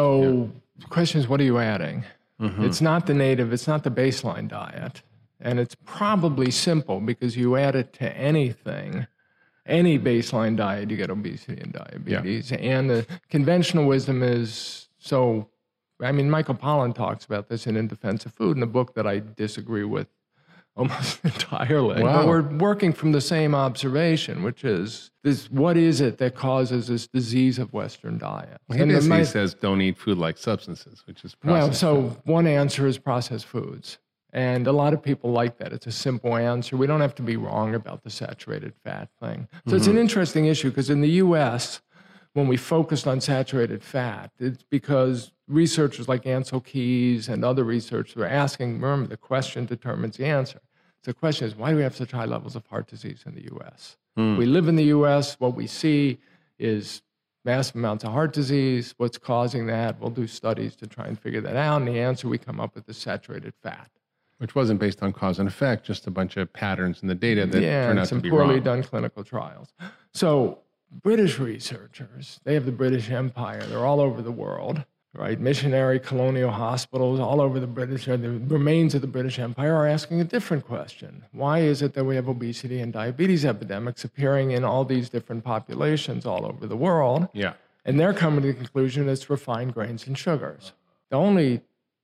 So the question is, what are you adding? Mm-hmm. It's not the native, it's not the baseline diet. And it's probably simple because you add it to anything, any baseline diet, you get obesity and diabetes. And the conventional wisdom is so, I mean, Michael Pollan talks about this in In Defense of Food, in a book that I disagree with almost entirely. Wow. But we're working from the same observation, which is this: what is it that causes this disease of Western diet? Well, he And the basically mi- says don't eat food like substances, which is well, processed. so one answer is processed foods. And a lot of people like that. It's a simple answer. We don't have to be wrong about the saturated fat thing. So it's an interesting issue because in the U S, when we focused on saturated fat, it's because researchers like Ansel Keys and other researchers were asking, remember, the question determines the answer. So the question is, why do we have such high levels of heart disease in the U S? We live in the U S, what we see is massive amounts of heart disease. What's causing that? We'll do studies to try and figure that out. And the answer we come up with is saturated fat. which wasn't based on cause and effect, just a bunch of patterns in the data that yeah, turned and out some to be poorly wrong. done clinical trials. So British researchers, they have the British Empire. They're all over the world, right? Missionary colonial hospitals all over the British, or the remains of the British Empire are asking a different question. Why is it that we have obesity and diabetes epidemics appearing in all these different populations all over the world? Yeah. And they're coming to the conclusion it's refined grains and sugars. The only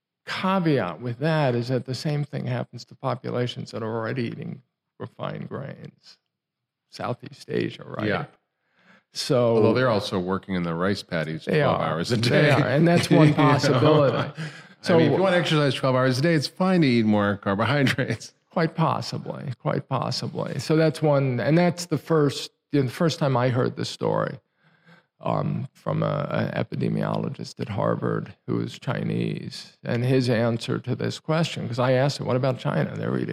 caveat with that is that the same thing happens to populations that are already eating refined grains. Southeast Asia, right? Yeah. So Although they're also working in the rice paddies they twelve are. hours a day. They are, and that's one You know? possibility. So I mean, if you want to exercise twelve hours a day, it's fine to eat more carbohydrates. quite possibly, quite possibly. So that's one, and that's the first, you know, the first time I heard this story um, from an epidemiologist at Harvard who was Chinese, and his answer to this question, because I asked him, "What about China? They're eating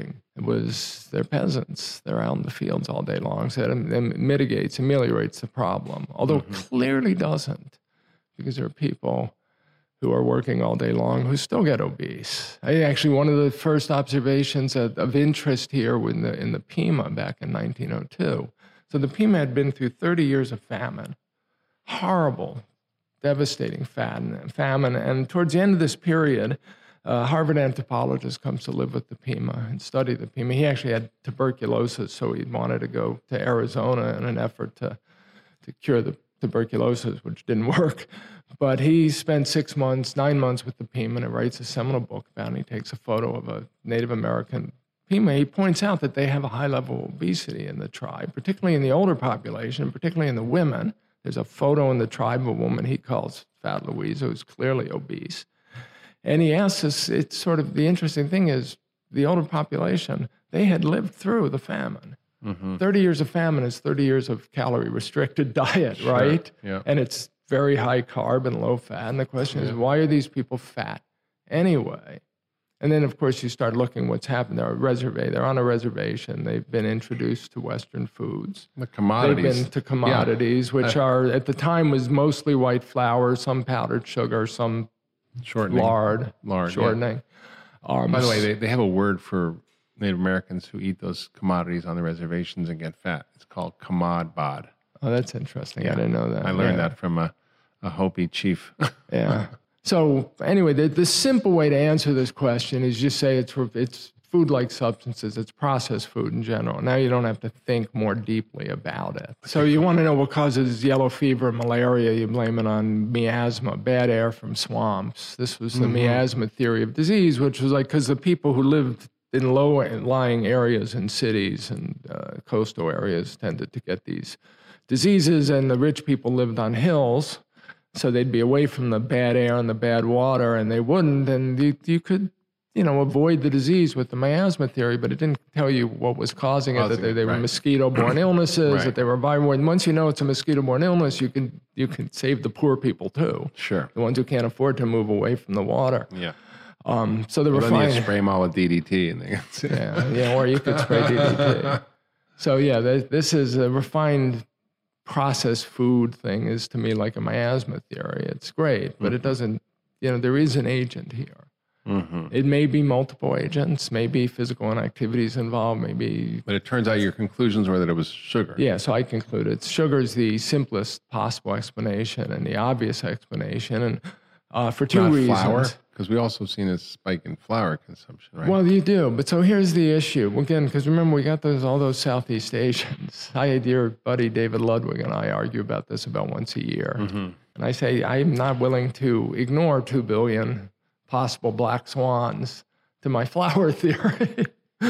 It was they're peasants. They're out in the fields all day long. So it mitigates, ameliorates the problem, although mm-hmm. it clearly doesn't, because there are people who are working all day long who still get obese. I actually, one of the first observations of, of interest here was in the, in the Pima back in nineteen oh two. So the Pima had been through thirty years of famine, horrible, devastating famine. And towards the end of this period, a Harvard anthropologist comes to live with the Pima and study the Pima. He actually had tuberculosis, so he wanted to go to Arizona in an effort to, to cure the tuberculosis, which didn't work. But he spent six months, nine months with the Pima, and writes a seminal book about it. And he takes a photo of a Native American Pima. He points out that they have a high level of obesity in the tribe, particularly in the older population, particularly in the women. There's a photo in the tribe of a woman he calls Fat Louise, who's clearly obese. And he asks us, it's sort of, the interesting thing is, the older population, they had lived through the famine. Mm-hmm. thirty years of famine is thirty years of calorie-restricted diet, sure. right? Yeah. And it's very high carb and low fat. And the question yeah. is, why are these people fat anyway? And then, of course, you start looking what's happened. They're, reserva- they're on a reservation. They've been introduced to Western foods. The commodities. They've been to commodities, yeah. which uh, are, at the time, was mostly white flour, some powdered sugar, some shortening. lard, lard shortening. Yeah. Um, By the way, they, they have a word for Native Americans who eat those commodities on the reservations and get fat. It's called kamad bod. Oh, that's interesting. Yeah. I didn't know that. I learned yeah. that from a, a Hopi chief. yeah. So anyway, the, the simple way to answer this question is just say it's it's food-like substances. It's processed food in general. Now you don't have to think more deeply about it. So you want to know what causes yellow fever, malaria, you blame it on miasma, bad air from swamps. This was the mm-hmm. miasma theory of disease, which was like because the people who lived in low-lying areas in cities and uh, coastal areas tended to get these diseases, and the rich people lived on hills. So they'd be away from the bad air and the bad water, and they wouldn't. And you, you could, you know, avoid the disease with the miasma theory, but it didn't tell you what was causing it, that they, they were right. mosquito-borne illnesses, right. that they were viral. And once you know it's a mosquito-borne illness, you can you can save the poor people too. Sure. The ones who can't afford to move away from the water. Yeah. Um, so the well, refined. Then you spray them all with D D T, and they yeah, yeah, or you could spray D D T. So yeah, this is a refined. Processed food thing is to me like a miasma theory. It's great, but mm-hmm. it doesn't, you know, there is an agent here. Mm-hmm. It may be multiple agents, maybe physical inactivities involved, maybe. But it turns out your conclusions were that it was sugar. Yeah, so I concluded sugar is the simplest possible explanation and the obvious explanation, and uh, for two Not reasons. Flour? Because we also seen a spike in flour consumption, right? Well, you do, but so here's the issue. Again, because remember, we got those all those Southeast Asians. I, dear buddy David Ludwig and I argue about this about once a year. Mm-hmm. And I say, I'm not willing to ignore two billion possible black swans to my flour theory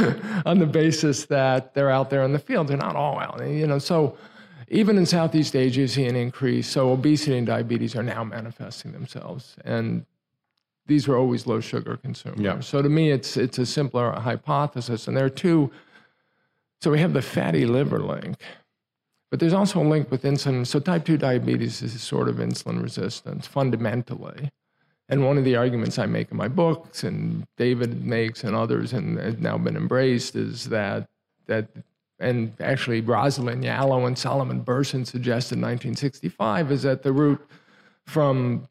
on the basis that they're out there in the field. They're not all out, you know, so even in Southeast Asia, you see an increase. So obesity and diabetes are now manifesting themselves. And these were always low sugar consumers. Yeah. So to me, it's it's a simpler hypothesis. And there are two. So we have the fatty liver link, but there's also a link with insulin. So type two diabetes is a sort of insulin resistance fundamentally. And one of the arguments I make in my books, and David makes, and others, and has now been embraced, is that that and actually Rosalind Yallow and Solomon Bersin suggested in nineteen sixty-five is that the route from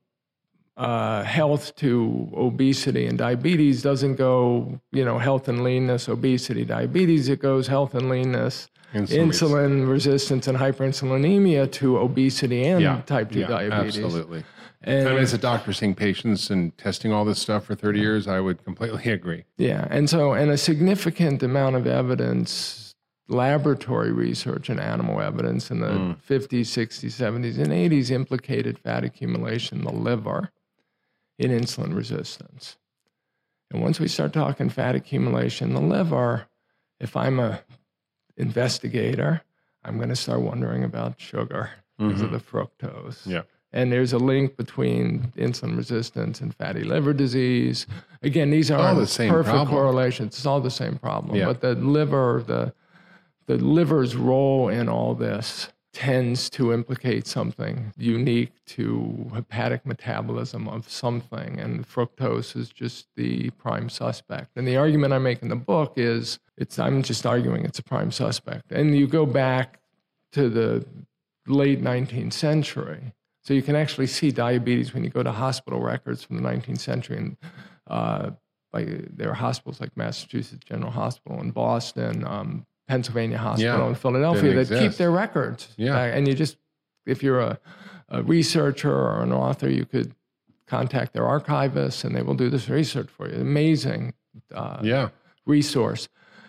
Uh, health to obesity and diabetes doesn't go, you know, health and leanness, obesity, diabetes. It goes health and leanness, insulin, insulin resistance and hyperinsulinemia to obesity and yeah. type two yeah, diabetes. Absolutely. And, and as a doctor seeing patients and testing all this stuff for thirty years, I would completely agree. Yeah. And so, and a significant amount of evidence, laboratory research and animal evidence in the mm. fifties, sixties, seventies, and eighties implicated fat accumulation in the liver in insulin resistance. And once we start talking fat accumulation in the liver, if I'm a investigator, I'm going to start wondering about sugar because mm-hmm. of the fructose. Yeah. And there's a link between insulin resistance and fatty liver disease. Again, these are the same perfect problem. correlations. It's all the same problem. Yeah. But the liver, the the liver's role in all this tends to implicate something unique to hepatic metabolism of something, and fructose is just the prime suspect. And the argument I make in the book is, it's I'm just arguing it's a prime suspect. And you go back to the late nineteenth century, so you can actually see diabetes when you go to hospital records from the nineteenth century, and uh, like there are hospitals like Massachusetts General Hospital in Boston, um, Pennsylvania Hospital Yeah, in Philadelphia didn't that keep exist. their records. Yeah. Uh, and you just, if you're a, a researcher or an author, you could contact their archivists and they will do this research for you. Amazing uh, Yeah. resource.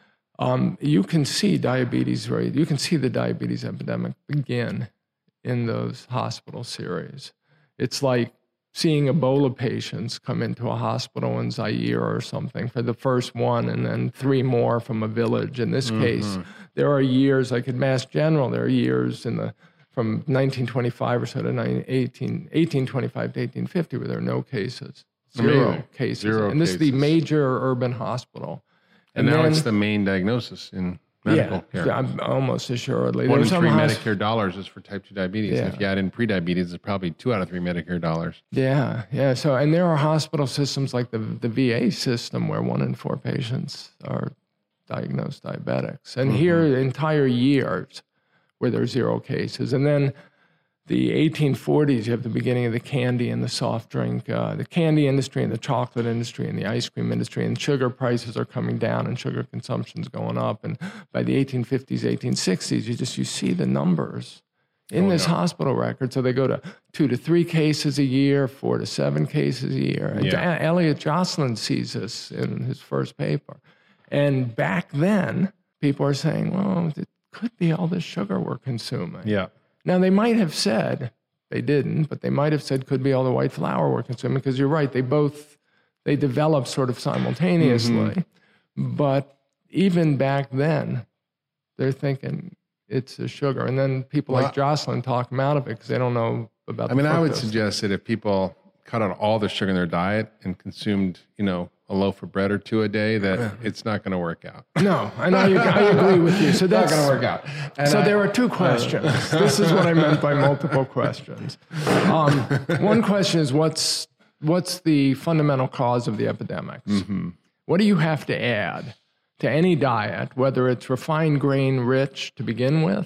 Um, you can see diabetes, right? You can see the diabetes epidemic begin in those hospital series. It's like seeing Ebola patients come into a hospital in Zaire or something for the first one, and then three more from a village. In this Mm-hmm. case, there are years, like at Mass General, there are years in the from nineteen twenty-five or so to eighteen, eighteen twenty-five to eighteen fifty where there are no cases, zero Amazing. cases. Zero and this is the cases. major urban hospital. And, now then- it's the main diagnosis in medical yeah, care. I'm almost assuredly. One in There's some three hos- Medicare dollars is for type two diabetes. Yeah. If you add in prediabetes, it's probably two out of three Medicare dollars. Yeah, yeah. So, and there are hospital systems like the the V A system where one in four patients are diagnosed diabetics, and Mm-hmm. here entire years where there's zero cases. And then the eighteen forties, you have the beginning of the candy and the soft drink, uh, the candy industry and the chocolate industry and the ice cream industry, and sugar prices are coming down and sugar consumption's going up. And by the eighteen fifties, eighteen sixties, you just you see the numbers in Oh, this yeah. hospital record. So they go to two to three cases a year, four to seven cases a year. And Yeah. Jo- Elliot Jocelyn sees this in his first paper. And back then, people are saying, well, it could be all this sugar we're consuming. Yeah. Now, they might have said, they didn't, but they might have said could be all the white flour we're consuming, because you're right, they both, they develop sort of simultaneously. Mm-hmm. But even back then, they're thinking it's the sugar. And then people Well, like Jocelyn talk them out of it because they don't know about I the mean, I would fructose. suggest that if people cut out all the sugar in their diet and consumed, you know, a loaf of bread or two a day, that it's not going to work out. No, and I, I agree with you. So that's not going to work out. And So I- there are two questions. This is what I meant by multiple questions. Um, one question is what's what's the fundamental cause of the epidemics? Mm-hmm. What do you have to add to any diet, whether it's refined grain rich to begin with,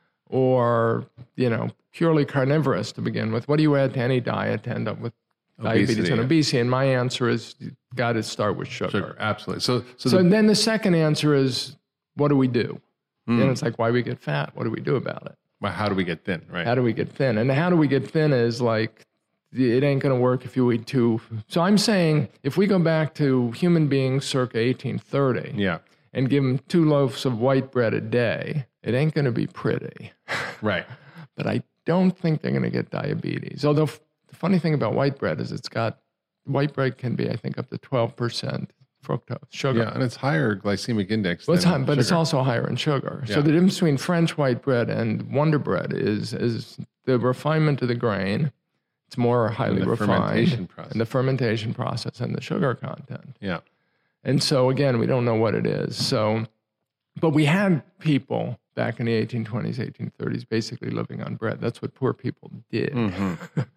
or you know purely carnivorous to begin with? What do you add to any diet to end up with diabetes Obesity. and obesity? And my answer is you got to start with sugar. Sugar, absolutely. So, so, So the, then the second answer is what do we do? Hmm. Then it's like why we get fat. What do we do about it? well, how do we get thin, right? How do we get thin? And how do we get thin is like, it ain't going to work if you eat two. So I'm saying if we go back to human beings circa eighteen thirty yeah, and give them two loaves of white bread a day, it ain't going to be pretty. right. But I don't think they're going to get diabetes. Although f- the funny thing about white bread is it's got, white bread can be, I think, up to twelve percent fructose, sugar. Yeah, and it's higher glycemic index. Well, it's than high, but it's sugar. also higher in sugar. So Yeah. the difference between French white bread and Wonder Bread is is the refinement of the grain. It's more highly the refined, fermentation process. and the fermentation process and the sugar content. Yeah, And so again, we don't know what it is. So, but we had people back in the eighteen twenties, eighteen thirties, basically living on bread. That's what poor people did. and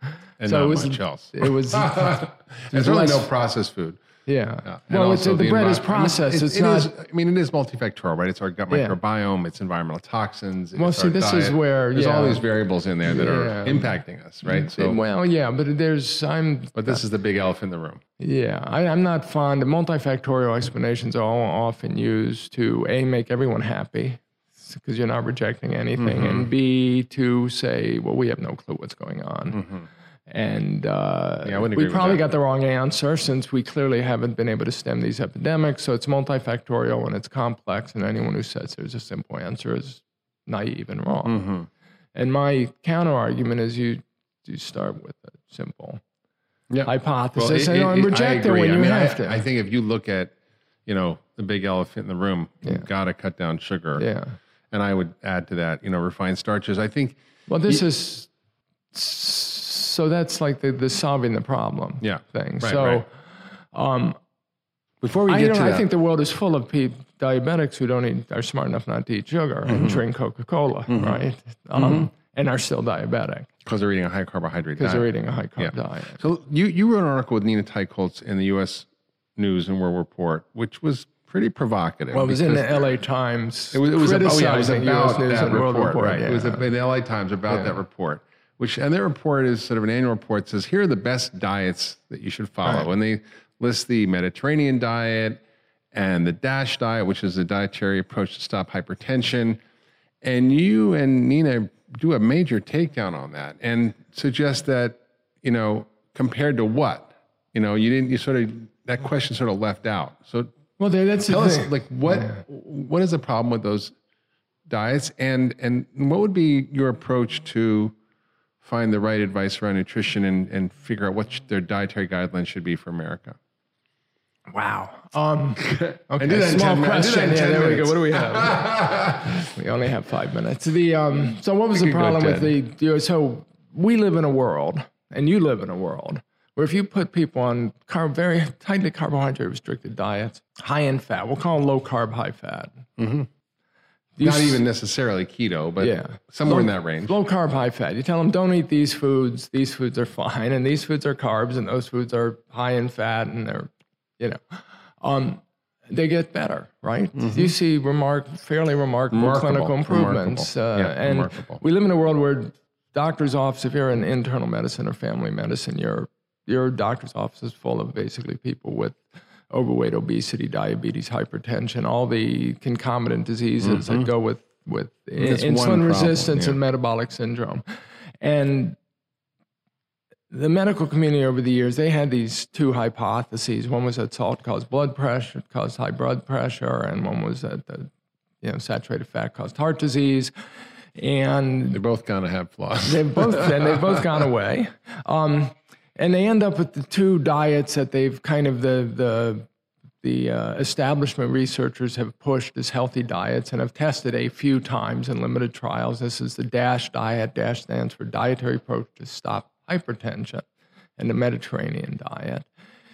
So not it was- much else. It was, There's really no less- processed food. yeah. Yeah. And Well, it's, also the, bread is envi- processed. I mean, it's it not. is- I mean, it is multifactorial, right? It's our gut Yeah. microbiome, it's environmental toxins. Well, it's see, our this is diet. where- there's all yeah. these variables in there that Yeah. are impacting us, right? So, well, yeah, but there's I'm but this is the big elephant in the room. Yeah, I, I'm not fond of multifactorial explanations. Are all often used to A, make everyone happy because you're not rejecting anything, Mm-hmm. and B, to say, well, we have no clue what's going on. And uh, Yeah, I wouldn't we agree with probably that. got the wrong answer since we clearly haven't been able to stem these epidemics. So it's multifactorial and it's complex, and anyone who says there's a simple answer is naive and wrong. Mm-hmm. And my counter argument is you, you start with a simple Yeah. hypothesis Well, and it- and it- reject I it agree. when I you mean, have I, to. I think if you look at, you know, the big elephant in the room, Yeah. you've got to cut down sugar. yeah. And I would add to that, you know, refined starches. I think, Well, this is so that's like the, the solving the problem Yeah. thing. Right, so right. Um, Before we I, get you know, to I that, think the world is full of pe- diabetics who don't eat, are smart enough not to eat sugar Mm-hmm. and drink Coca-Cola, right? Um, and are still diabetic because they're eating a high carbohydrate because diet. they're eating a high carb Yeah. diet. So you, you wrote an article with Nina Teicholz in the U S News and World Report, which was pretty provocative. Well, it was in because the L A Times. It was, it was, about, oh, yeah, it was criticizing about U S News that and World report, Report. right? Yeah. It was in the L A Times about Yeah. that report, which, and their report is sort of an annual report, says, here are the best diets that you should follow. Right. And they list the Mediterranean diet and the DASH diet, which is a dietary approach to stop hypertension. And you and Nina do a major takedown on that and suggest that, you know, compared to what? You know, you didn't, you sort of, that question sort of left out. So Well, there- that's the tell us, thing. like, what what is the problem with those diets, and and what would be your approach to find the right advice around nutrition and and figure out what sh- their dietary guidelines should be for America? Wow. Um, okay, do that in small ten minutes. I do that question. in Yeah, ten there we go. minutes. What do we have? We only have five minutes. The um, so what was We the could go problem with ten. the? You know, so we live in a world, and you live in a world where if you put people on carb, very tightly carbohydrate restricted diets, high in fat, we'll call them low carb, high fat. Mm-hmm. Not even necessarily keto, but Yeah. somewhere low, in that range. Low carb, high fat. You tell them don't eat these foods. These foods are fine, and these foods are carbs, and those foods are high in fat, and they're, you know, um, they get better, right? You see remark fairly remarkable, Mm-hmm. Remarkable. clinical improvements, Remarkable. uh, Yeah, and remarkable. we live in a world where doctors' office, if you're in internal medicine or family medicine, your your doctor's office is full of basically people with overweight, obesity, diabetes, hypertension, all the concomitant diseases that go with with i- That's one insulin problem, resistance yeah. and metabolic syndrome. And the medical community over the years, they had these two hypotheses. One was that salt caused blood pressure, it caused high blood pressure, and one was that the you know saturated fat caused heart disease. And They're both gonna have flaws. they've both and they've both gone away, um, and they end up with the two diets that they've kind of the the the uh, establishment researchers have pushed as healthy diets and have tested a few times in limited trials. This is the DASH diet. DASH stands for Dietary Approach to Stop Hypertension, and the Mediterranean diet.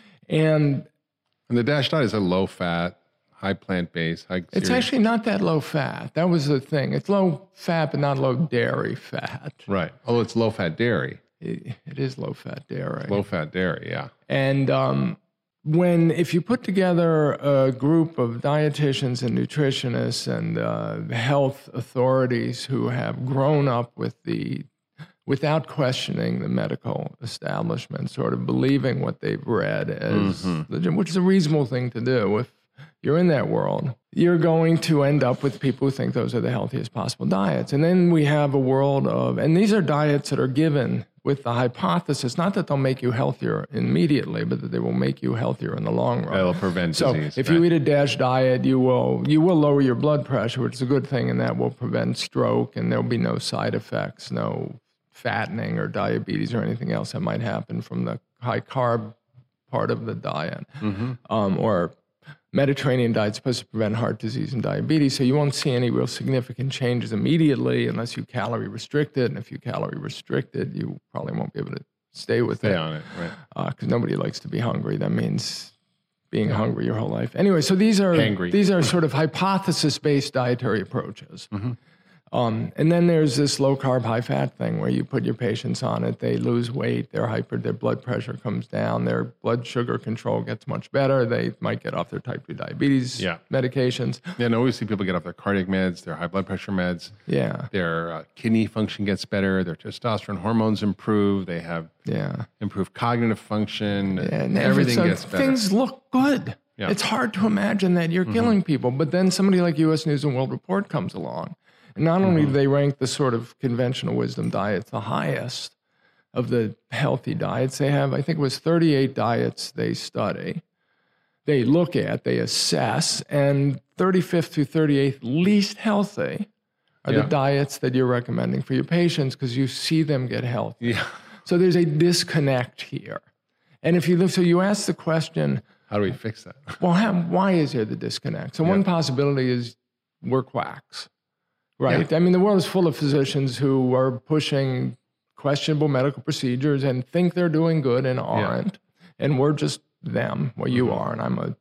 And And the DASH diet is a low fat, high plant based, high. it's cereal- actually not that low fat. That was the thing. It's low fat, but not low dairy fat. right. Although it's low fat dairy, It, it is low fat dairy. low fat dairy. Yeah. And um, when, if you put together a group of dietitians and nutritionists and uh, health authorities who have grown up with the, without questioning the medical establishment, sort of believing what they've read as legit, which is a reasonable thing to do. If you're in that world, you're going to end up with people who think those are the healthiest possible diets. And then we have a world of, and these are diets that are given with the hypothesis, not that they'll make you healthier immediately, but that they will make you healthier in the long run. That'll prevent So disease. if right. you eat a DASH diet, you will you will lower your blood pressure, which is a good thing, and that will prevent stroke, and there'll be no side effects, no fattening or diabetes or anything else that might happen from the high carb part of the diet. Mm-hmm. Um, or Mediterranean diet is supposed to prevent heart disease and diabetes, so you won't see any real significant changes immediately unless you calorie restrict it. And if you calorie restrict it, you probably won't be able to stay with stay it on it, right? because nobody likes to be hungry. That means being hungry your whole life. Anyway, so these are Hangry. these are sort of hypothesis-based dietary approaches. Mm-hmm. Um, and then there's this low carb, high fat thing where you put your patients on it, they lose weight, their hyper, their blood pressure comes down, their blood sugar control gets much better. They might get off their type two diabetes Yeah. medications. Yeah, and always see people get off their cardiac meds, their high blood pressure meds. Yeah, Their uh, kidney function gets better. Their testosterone hormones improve. They have yeah. improved cognitive function. And everything so gets better. Things look good. Yeah. It's hard to imagine that you're killing people. But then somebody like U S News and World Report comes along. And not only do they rank the sort of conventional wisdom diets the highest of the healthy diets, they have, I think it was thirty-eight diets they study. They look at, they assess, and thirty-fifth through thirty-eighth least healthy are Yeah. the diets that you're recommending for your patients because you see them get healthy. Yeah. So there's a disconnect here. And if you look, so you ask the question, How do we fix that? well, how, why is there the disconnect? So one possibility is we're quacks, right? I mean, the world is full of physicians who are pushing questionable medical procedures and think they're doing good and aren't. And we're just them, well, you are, and I'm a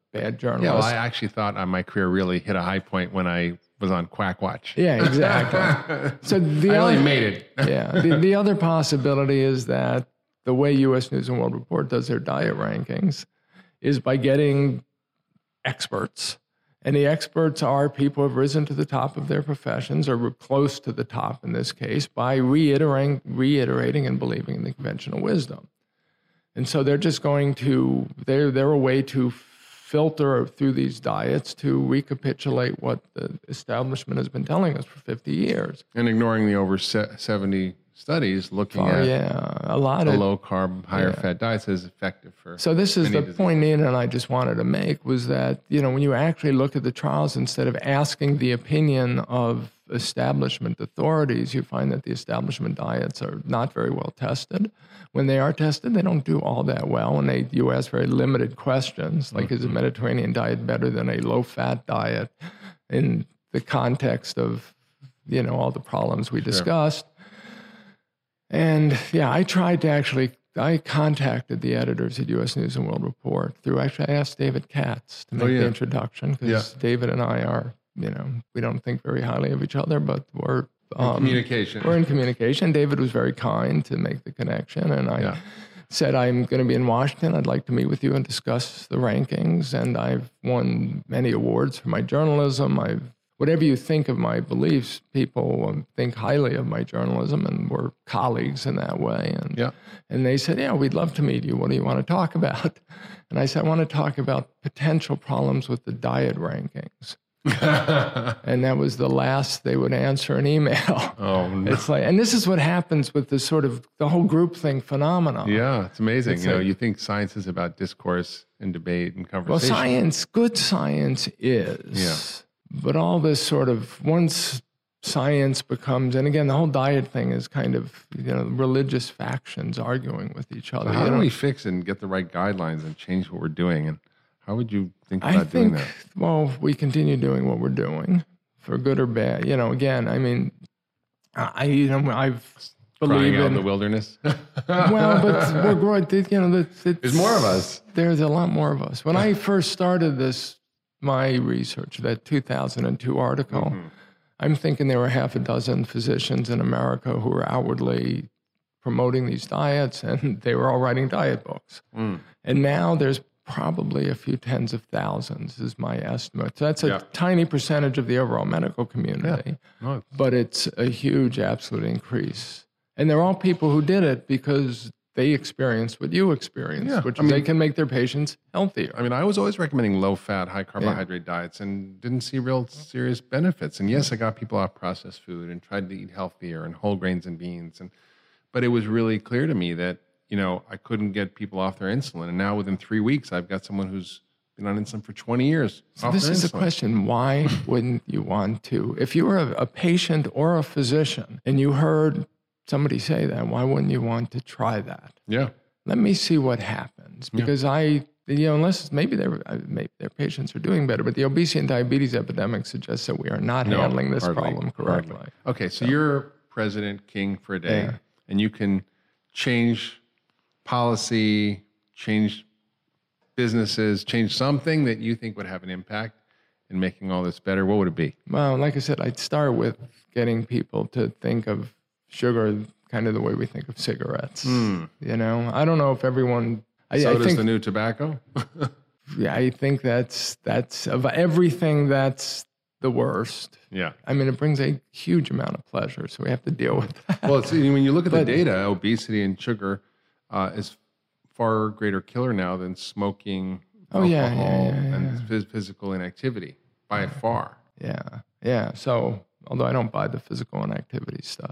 bad journalists. Yeah, well, I actually thought uh, my career really hit a high point when I was on Quack Watch. Yeah, exactly. So the I other, only made it. yeah, the, the other possibility is that the way U S News and World Report does their diet rankings is by getting experts. And the experts are people who have risen to the top of their professions, or close to the top in this case, by reiterating, reiterating and believing in the conventional wisdom. And so they're just going to, they're, they're a way to filter through these diets to recapitulate what the establishment has been telling us for fifty years. And ignoring the over seventy studies looking Oh, at yeah, a lot the of low carb, higher yeah. fat diets as effective for. So this is many the diseases. point Ian and I just wanted to make, was that, you know, when you actually look at the trials, instead of asking the opinion of establishment authorities, you find that the establishment diets are not very well tested. When they are tested, they don't do all that well. And they, you ask very limited questions, like, mm-hmm. is a Mediterranean diet better than a low-fat diet in the context of, you know, all the problems we Sure. discussed. And yeah, I tried to actually, I contacted the editors at U S News and World Report through, actually, I asked David Katz to make oh, yeah. the introduction, because yeah. David and I are, you know, we don't think very highly of each other, but we're um, in communication. We're in communication. David was very kind to make the connection. And I yeah. said, I'm going to be in Washington. I'd like to meet with you and discuss the rankings. And I've won many awards for my journalism. I've Whatever you think of my beliefs, people think highly of my journalism, and we're colleagues in that way. And, yeah. and they said, yeah, we'd love to meet you. What do you want to talk about? And I said, I want to talk about potential problems with the diet rankings. And that was the last they would answer an email. Oh, no. It's like, and this is what happens with this sort of the whole groupthink phenomenon. Yeah, it's amazing. It's you know, like, you think science is about discourse and debate and conversation. Well, science, good science is. Yeah. But all this sort of, once science becomes, and again, the whole diet thing is kind of, you know, religious factions arguing with each other. So how you do know? we fix it and get the right guidelines and change what we're doing? And how would you think I about think, doing that? well, we continue doing what we're doing, for good or bad. You know, again, I mean, I, you know, I've Crying believed out in in the wilderness. Well, but we're growing. You know, it's, it's, There's more of us. There's a lot more of us. When I first started this, my research, that two thousand two article, mm-hmm. I'm thinking there were half a dozen physicians in America who were outwardly promoting these diets, and they were all writing diet books. Mm. And now there's probably a few tens of thousands, is my estimate. So that's a yeah. tiny percentage of the overall medical community, yeah. oh. but it's a huge absolute increase. And they're all people who did it because they experienced what you experienced, yeah. which I is mean, they can make their patients healthier. I mean, I was always recommending low-fat, high-carbohydrate yeah. diets and didn't see real serious benefits. And yes, I got people off processed food and tried to eat healthier and whole grains and beans. And but it was really clear to me that, you know, I couldn't get people off their insulin. And now within three weeks, I've got someone who's been on insulin for twenty years. So this is insulin. the question. Why wouldn't you want to? If you were a, a patient or a physician and you heard somebody say that, why wouldn't you want to try that? Yeah. Let me see what happens. Because yeah. I, you know, unless maybe their maybe their patients are doing better, but the obesity and diabetes epidemic suggests that we are not no, handling this hardly, problem correctly. Hardly. Okay, so, so you're president, king for a day, yeah. and you can change policy, change businesses, change something that you think would have an impact in making all this better. What would it be? Well, like I said, I'd start with getting people to think of sugar kind of the way we think of cigarettes. Mm. You know, I don't know if everyone. I, so I does think, the new tobacco? Yeah, I think that's that's of everything. That's the worst. Yeah, I mean, it brings a huge amount of pleasure, so we have to deal with that. Well, it's, when you look at but, the data, obesity and sugar uh, is far greater killer now than smoking, oh, alcohol, yeah, yeah, yeah, yeah. and phys- physical inactivity by far. Yeah, yeah. So, although I don't buy the physical inactivity stuff.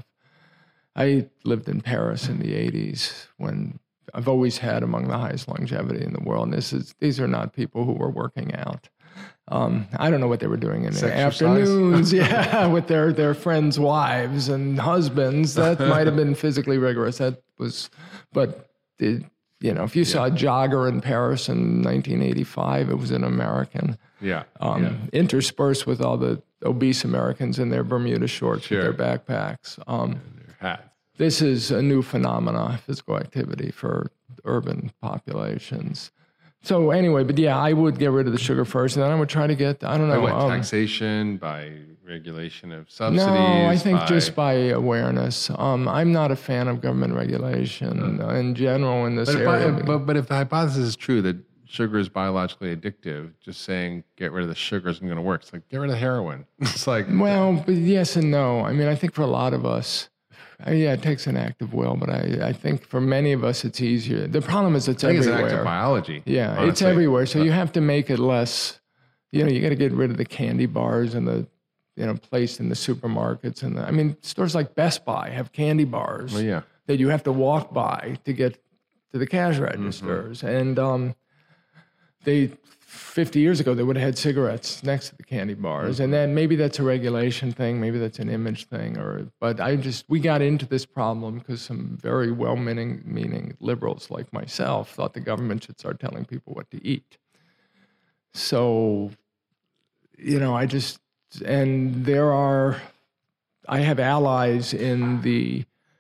I lived in Paris in the eighties when I've always had among the highest longevity in the world. And this is these are not people who were working out. Um, I don't know what they were doing in the afternoons, yeah, with their, their friends' wives and husbands. That might have been physically rigorous. That was, but it, you know, if you saw a jogger in Paris in nineteen eighty-five, it was an American. Yeah. Um, yeah. Interspersed with all the obese Americans in their Bermuda shorts sure. with their backpacks. Um, Hats. This is a new phenomena, physical activity for urban populations. So anyway, but yeah, I would get rid of the sugar first, and then I would try to get, I don't know. By what, um, taxation, by regulation of subsidies? No, I think by... just by awareness. Um, I'm not a fan of government regulation uh, in general in this but area. If I, but, but if the hypothesis is true that sugar is biologically addictive, just saying get rid of the sugar isn't going to work. It's like get rid of heroin. It's like... Well, but yes and no. I mean, I think for a lot of us, Uh, yeah, it takes an act of will, but I, I think for many of us it's easier. The problem is it's I think everywhere. It's an act of biology. Yeah, honestly. It's everywhere. So uh, you have to make it less. You know, you got to get rid of the candy bars and the, you know, placed in the supermarkets and the, I mean, stores like Best Buy have candy bars well, yeah. that you have to walk by to get to the cash registers, mm-hmm. and um, they. fifty years ago, they would have had cigarettes next to the candy bars. And then maybe that's a regulation thing, maybe that's an image thing. Or, but I just, we got into this problem because some very well-meaning meaning liberals like myself thought the government should start telling people what to eat. So, you know, I just, and there are, I have allies in the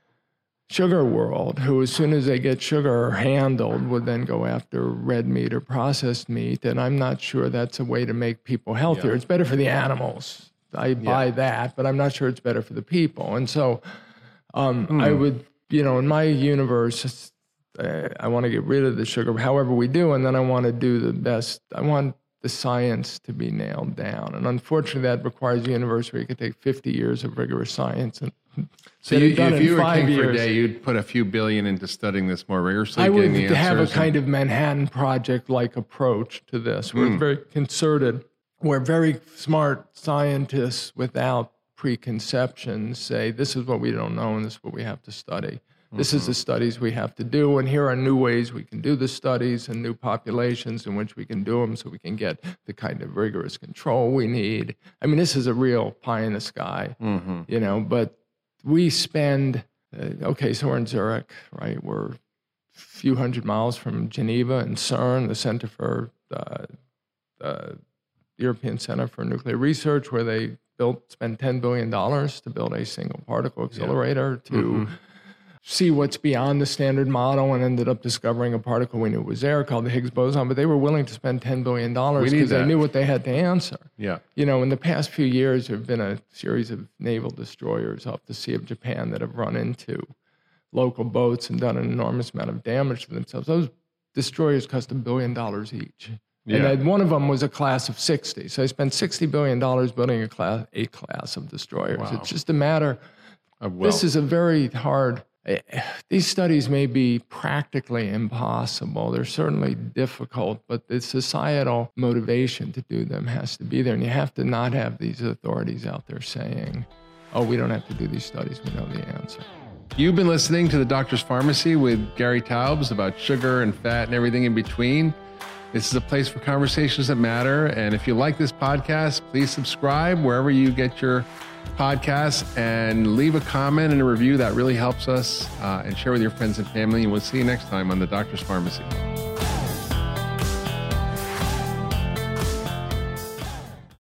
sugar world who, as soon as they get sugar handled, would then go after red meat or processed meat. And I'm not sure that's a way to make people healthier. Yeah. It's better for the animals. I buy yeah. that, but I'm not sure it's better for the people. And so um, mm. I would, you know, in my universe, uh, I want to get rid of the sugar, however we do, and then I want to do the best. I want the science to be nailed down. And unfortunately, that requires a universe where you could take fifty years of rigorous science and So you, if you were king years. for a day, you'd put a few billion into studying this more rigorously? I would have a kind and... of Manhattan Project-like approach to this. We're mm. very concerted. We're very smart scientists without preconceptions say, this is what we don't know and this is what we have to study. This mm-hmm. is the studies we have to do, and here are new ways we can do the studies and new populations in which we can do them so we can get the kind of rigorous control we need. I mean, this is a real pie in the sky, mm-hmm. you know, but we spend, uh, okay, so we're in Zurich, right? We're a few hundred miles from Geneva and CERN, the Center for, uh, uh, European Center for Nuclear Research, where they built, spent ten billion dollars to build a single particle accelerator yeah. to mm-hmm. see what's beyond the standard model, and ended up discovering a particle we knew was there called the Higgs boson, but they were willing to spend ten billion dollars because they knew what they had to answer. Yeah. You know, in the past few years, there have been a series of naval destroyers off the Sea of Japan that have run into local boats and done an enormous amount of damage to themselves. Those destroyers cost a billion dollars each. Yeah. And then one of them was a class of sixty. So they spent sixty billion dollars building a class, a class of destroyers. Wow. It's just a matter, uh, well, this is a very hard, these studies may be practically impossible. They're certainly difficult, but the societal motivation to do them has to be there. And you have to not have these authorities out there saying, oh, we don't have to do these studies. We know the answer. You've been listening to The Doctor's Pharmacy with Gary Taubes about sugar and fat and everything in between. This is a place for conversations that matter. And if you like this podcast, please subscribe wherever you get your podcasts and leave a comment and a review. That really helps us, uh, and share with your friends and family. And we'll see you next time on The Doctor's Pharmacy.